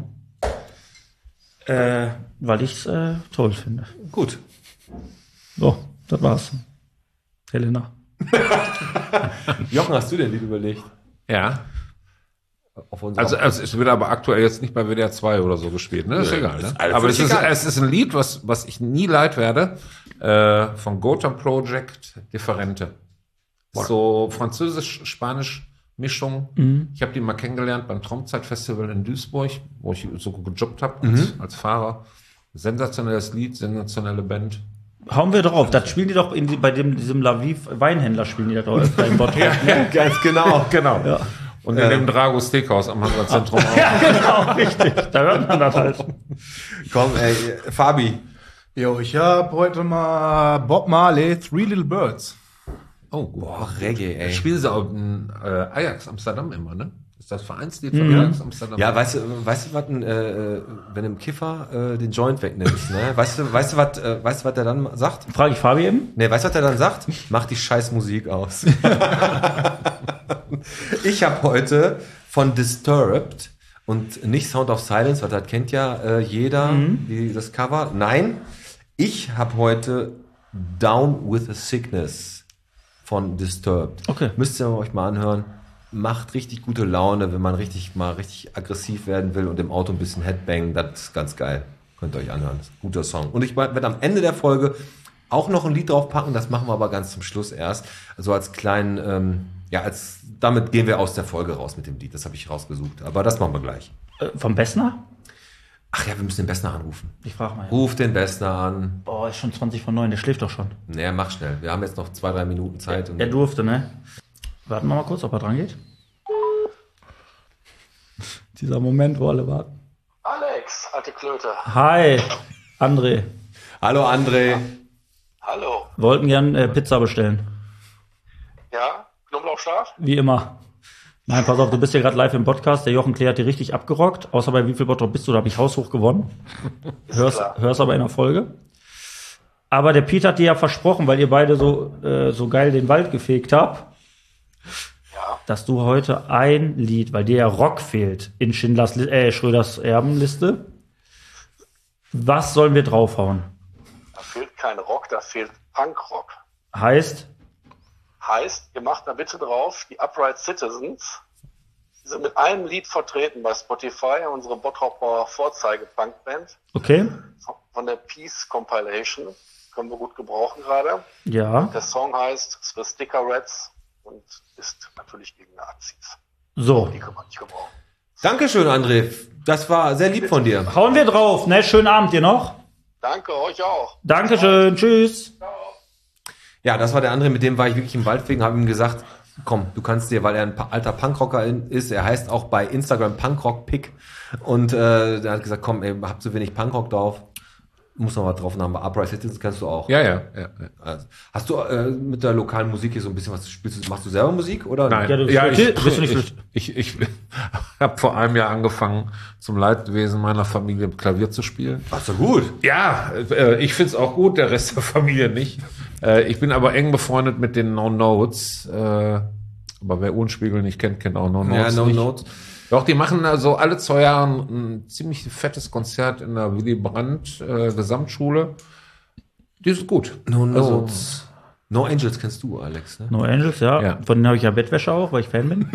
Weil ich es toll finde.
Gut.
So, das war's. Helena.
Jochen, hast du denn Lied überlegt?
Ja.
Auf unserer
Also es wird aber aktuell jetzt nicht bei WDR 2 oder so gespielt, ne? Ist egal, ne?
ist alles
Aber
völlig egal.
es ist ein Lied, was ich nie leid werde, von Gotham Project, Differente. So französisch-spanisch Mischung. Ich habe die mal kennengelernt beim Traumzeitfestival in Duisburg, wo ich so gejobbt habe als Fahrer. Sensationelles Lied, sensationelle Band.
Hauen wir drauf. Das spielen die doch bei diesem Laviv Weinhändler spielen die das doch bei dem Bottrop.
ganz genau.
Genau. Und in dem Drago Steakhouse am Handelszentrum auch.
Ja, genau, richtig. Da hört man das halt.
Komm, ey, Fabi.
Jo, ich habe heute mal Bob Marley, 3 Little Birds.
Oh, gut.
Boah, Reggae, ey.
Spielen sie auch in Ajax Amsterdam immer, ne? Ist das Vereinslied von Ajax Amsterdam?
Ja, weißt du, was, wenn du im Kiffer den Joint wegnimmst, ne? Weißt du, was der dann sagt?
Frage ich Fabi eben.
Ne, weißt du, was der dann sagt? Mach die scheiß Musik aus. Ich habe heute von Disturbed und nicht Sound of Silence, weil das kennt ja jeder, das Cover. Nein, ich habe heute Down with a Sickness von Disturbed.
Okay.
Müsst ihr euch mal anhören. Macht richtig gute Laune, wenn man richtig aggressiv werden will und im Auto ein bisschen Headbang. Das ist ganz geil. Könnt ihr euch anhören. Das ist ein guter Song. Und ich werde am Ende der Folge auch noch ein Lied draufpacken. Das machen wir aber ganz zum Schluss erst. Also als kleinen, damit gehen wir aus der Folge raus mit dem Lied. Das habe ich rausgesucht. Aber das machen wir gleich.
Vom Bessner?
Ach ja, wir müssen den Bessner anrufen.
Ich frage mal.
Ruf den Bessner an.
Boah, ist schon 20 von 9, der schläft doch schon.
Naja, mach schnell. Wir haben jetzt noch 2-3 Minuten Zeit. Und
Er durfte, ne? Warten wir mal kurz, ob er dran geht. Dieser Moment, wo alle warten.
Alex, alte Klöte.
Hi, André.
Hallo André.
Hallo.
Wollten gern Pizza bestellen.
Ja, Knoblauchscharf?
Wie immer. Nein, pass auf, du bist ja gerade live im Podcast. Der Jochen Klee hat dir richtig abgerockt. Außer bei Wie viel Bottrop bist du? Da habe ich haushoch gewonnen. Hörst aber in der Folge. Aber der Pete hat dir ja versprochen, weil ihr beide so geil den Wald gefegt habt,
Ja.
dass du heute ein Lied, weil dir ja Rock fehlt in Schröders Erbenliste. Was sollen wir draufhauen?
Da fehlt kein Rock, da fehlt Punkrock.
Heißt,
Ihr macht da bitte drauf, die Upright Citizens, die sind mit einem Lied vertreten bei Spotify, unsere Bottroper Vorzeige-Punkband
okay,
von der Peace Compilation. Können wir gut gebrauchen gerade.
ja,
Der Song heißt The Sticker Rats und ist natürlich gegen Nazis.
so.
Die können wir nicht gebrauchen.
Dankeschön, André. Das war sehr lieb von dir.
Hauen wir drauf, ne? Schönen Abend dir noch.
Danke, euch auch.
Dankeschön, tschüss.
Ja, das war der andere, mit dem war ich wirklich im Wald wegen, habe ihm gesagt, komm, du kannst dir, weil er ein alter Punkrocker ist, er heißt auch bei Instagram Punkrock-Pick und der hat gesagt, komm, ey, hab so wenig Punkrock drauf, muss noch was drauf haben, Upright Citizens kennst du auch.
Ja.
Also, hast du mit der lokalen Musik hier so ein bisschen was spielst? Machst du selber Musik oder?
Nein.
Ja, du bist du nicht
Ich habe vor einem Jahr angefangen, zum Leidwesen meiner Familie Klavier zu spielen.
Ach so, gut.
Ja, ich find's auch gut, der Rest der Familie nicht. Ich bin aber eng befreundet mit den No Notes. Aber wer Unspiegel nicht kennt, kennt auch No Notes.
Ja, No
nicht.
Notes.
Doch, die machen also alle 2 Jahre ein ziemlich fettes Konzert in der Willy Brandt Gesamtschule. Die ist gut.
No
Also,
Notes. No Angels kennst du, Alex, ne?
No Angels, ja.
Ja.
Von denen habe ich ja Bettwäsche auch, weil ich Fan bin.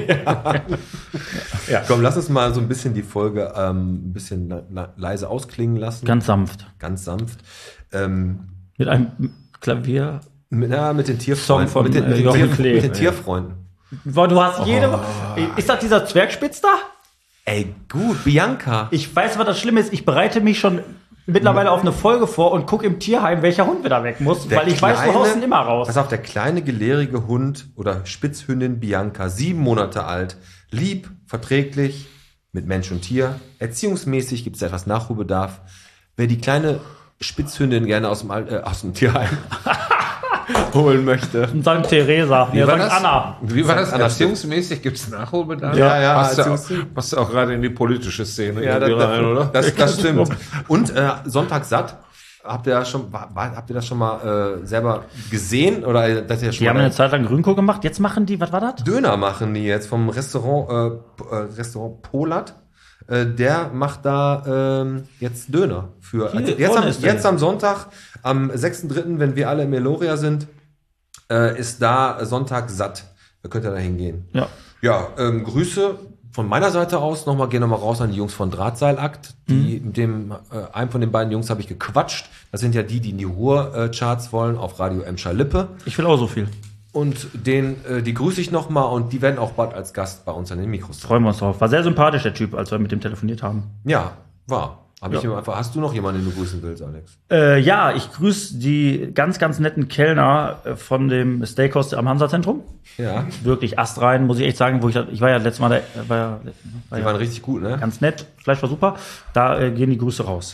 Komm, lass uns mal so ein bisschen die Folge ein bisschen leise ausklingen lassen.
Ganz sanft.
Ganz sanft.
Mit einem Klavier.
Mit den Tierfreunden.
Song von,
mit den,
Jochen Klee.
mit den Tierfreunden.
Boah, du hast jede. Ist das dieser Zwergspitz da?
Ey, gut, Bianca.
Ich weiß, was das Schlimme ist. Ich bereite mich schon mittlerweile auf eine Folge vor und gucke im Tierheim, welcher Hund wieder weg muss, weil ich weiß, du haust ihn immer raus.
Pass auf, der kleine, gelehrige Hund oder Spitzhündin Bianca, 7 Monate alt, lieb, verträglich, mit Mensch und Tier. Erziehungsmäßig gibt es etwas Nachholbedarf. Wer die kleine Spitzhündin gerne aus dem Tierheim holen möchte.
Und St. Theresa.
Wie war
St.
das?
Anna.
Wie war das?
Anna
Erziehungsmäßig gibt's Nachholbedarf?
Ja,
Passt ja auch gerade in die politische Szene
Ja,
irgendwie rein, oder?
das stimmt. Und Sonntag satt. Habt ihr das schon mal selber gesehen? Oder dass ihr schon
Die haben
mal
eine Zeit lang Grünkohl gemacht. Jetzt machen die, was war das?
Döner machen die jetzt vom Restaurant Polat. Der macht da jetzt Döner für.
Hier,
Also
vorne ist der.
jetzt am Sonntag, am 6.3., wenn wir alle im Eloria sind, ist da Sonntag satt. Da könnt ihr da hingehen.
Ja.
Ja, Grüße von meiner Seite aus. Geh nochmal raus an die Jungs von Drahtseilakt. Mit einem von den beiden Jungs habe ich gequatscht. Das sind ja die in die Ruhr-Charts wollen auf Radio Emscher Lippe.
Ich will auch so viel.
Und die grüße ich nochmal und die werden auch bald als Gast bei uns an den Mikros sein.
Freuen wir uns drauf. War sehr sympathisch, der Typ, als wir mit dem telefoniert haben.
Ja, war. Hast du noch jemanden, den du grüßen willst, Alex?
Ja, ich grüße die ganz, ganz netten Kellner von dem Steakhouse am Hansa-Zentrum.
Ja.
Wirklich astrein, muss ich echt sagen. Ich war ja letztes Mal
Die waren richtig gut, ne?
ganz nett. Fleisch war super. Da gehen die Grüße raus.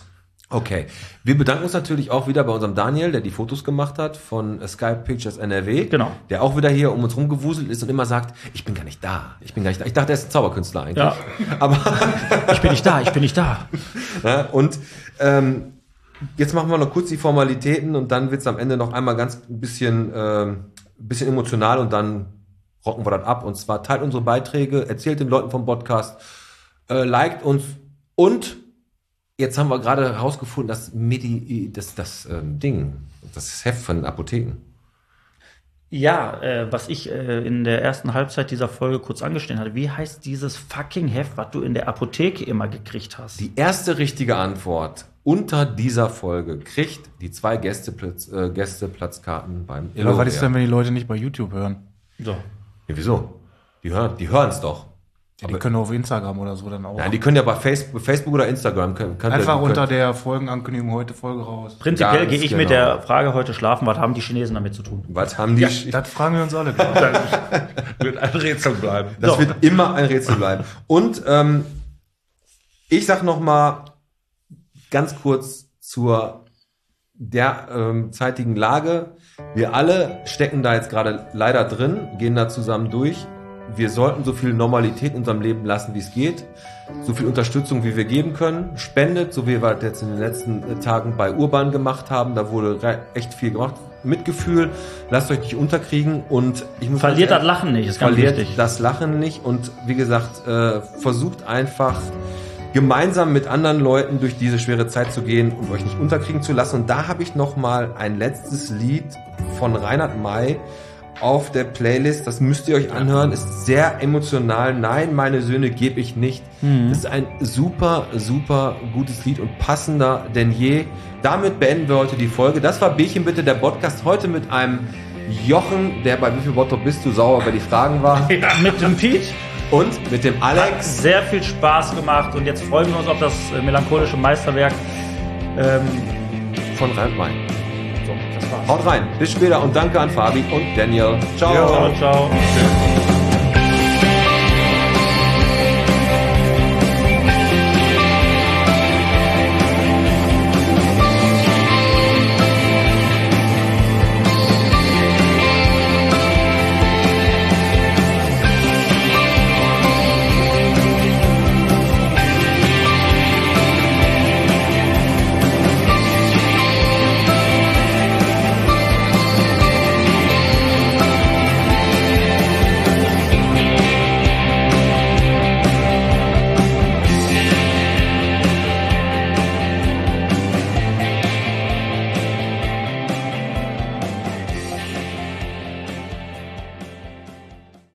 Okay. Wir bedanken uns natürlich auch wieder bei unserem Daniel, der die Fotos gemacht hat von Sky Pictures NRW.
Genau.
Der auch wieder hier um uns rumgewuselt ist und immer sagt, ich bin gar nicht da. Ich dachte, er ist ein Zauberkünstler eigentlich.
Ja.
Aber
Ich bin nicht da.
ja, und jetzt machen wir noch kurz die Formalitäten und dann wird's am Ende noch einmal ganz ein bisschen emotional und dann rocken wir das ab. Und zwar teilt unsere Beiträge, erzählt den Leuten vom Podcast, liked uns und jetzt haben wir gerade herausgefunden, dass das Heft von den Apotheken.
Ja, was ich in der ersten Halbzeit dieser Folge kurz angestellt hatte, wie heißt dieses fucking Heft, was du in der Apotheke immer gekriegt hast?
Die erste richtige Antwort unter dieser Folge kriegt die 2 Gästeplatzkarten beim
Ja, was ist denn, wenn die Leute nicht bei YouTube hören?
So.
Ja, wieso? Die hören es doch.
Ja, die können auf Instagram oder so dann auch.
Nein, die können ja bei Facebook oder Instagram.
Einfach unter der Folgenankündigung heute Folge raus.
Prinzipiell
Ja,
gehe ich
genau.
mit der Frage heute schlafen, was haben die Chinesen damit zu tun?
Was haben die?
Das fragen wir uns alle.
Wird ein Rätsel bleiben.
Das wird immer ein Rätsel bleiben. Und ich sag noch mal ganz kurz zur derzeitigen Lage. Wir alle stecken da jetzt gerade leider drin, gehen da zusammen durch. Wir sollten so viel Normalität in unserem Leben lassen, wie es geht. So viel Unterstützung, wie wir geben können. Spendet, so wie wir das jetzt in den letzten Tagen bei Urban gemacht haben. Da wurde echt viel gemacht. Mitgefühl, lasst euch nicht unterkriegen und ich muss
Verliert das Lachen nicht, ist ganz
verliert
wichtig.
das Lachen nicht und wie gesagt, versucht einfach gemeinsam mit anderen Leuten durch diese schwere Zeit zu gehen und euch nicht unterkriegen zu lassen. Und da habe ich noch mal ein letztes Lied von Reinhard May auf der Playlist. Das müsst ihr euch anhören. Ist sehr emotional. Nein, meine Söhne gebe ich nicht. Das ist ein super, super gutes Lied und passender denn je. Damit beenden wir heute die Folge. Das war Bierchen bitte, der Podcast. Heute mit einem Jochen, der bei Wie viel Bottrop bist du sauer, bei die Fragen war.
Ja, mit dem Pete.
Und mit dem Alex.
Sehr viel Spaß gemacht und jetzt freuen wir uns auf das melancholische Meisterwerk.
Von Reinhard May.
So, das war's.
Haut rein. Bis später und danke an Fabi und Daniel. Ciao.
Ciao, ciao.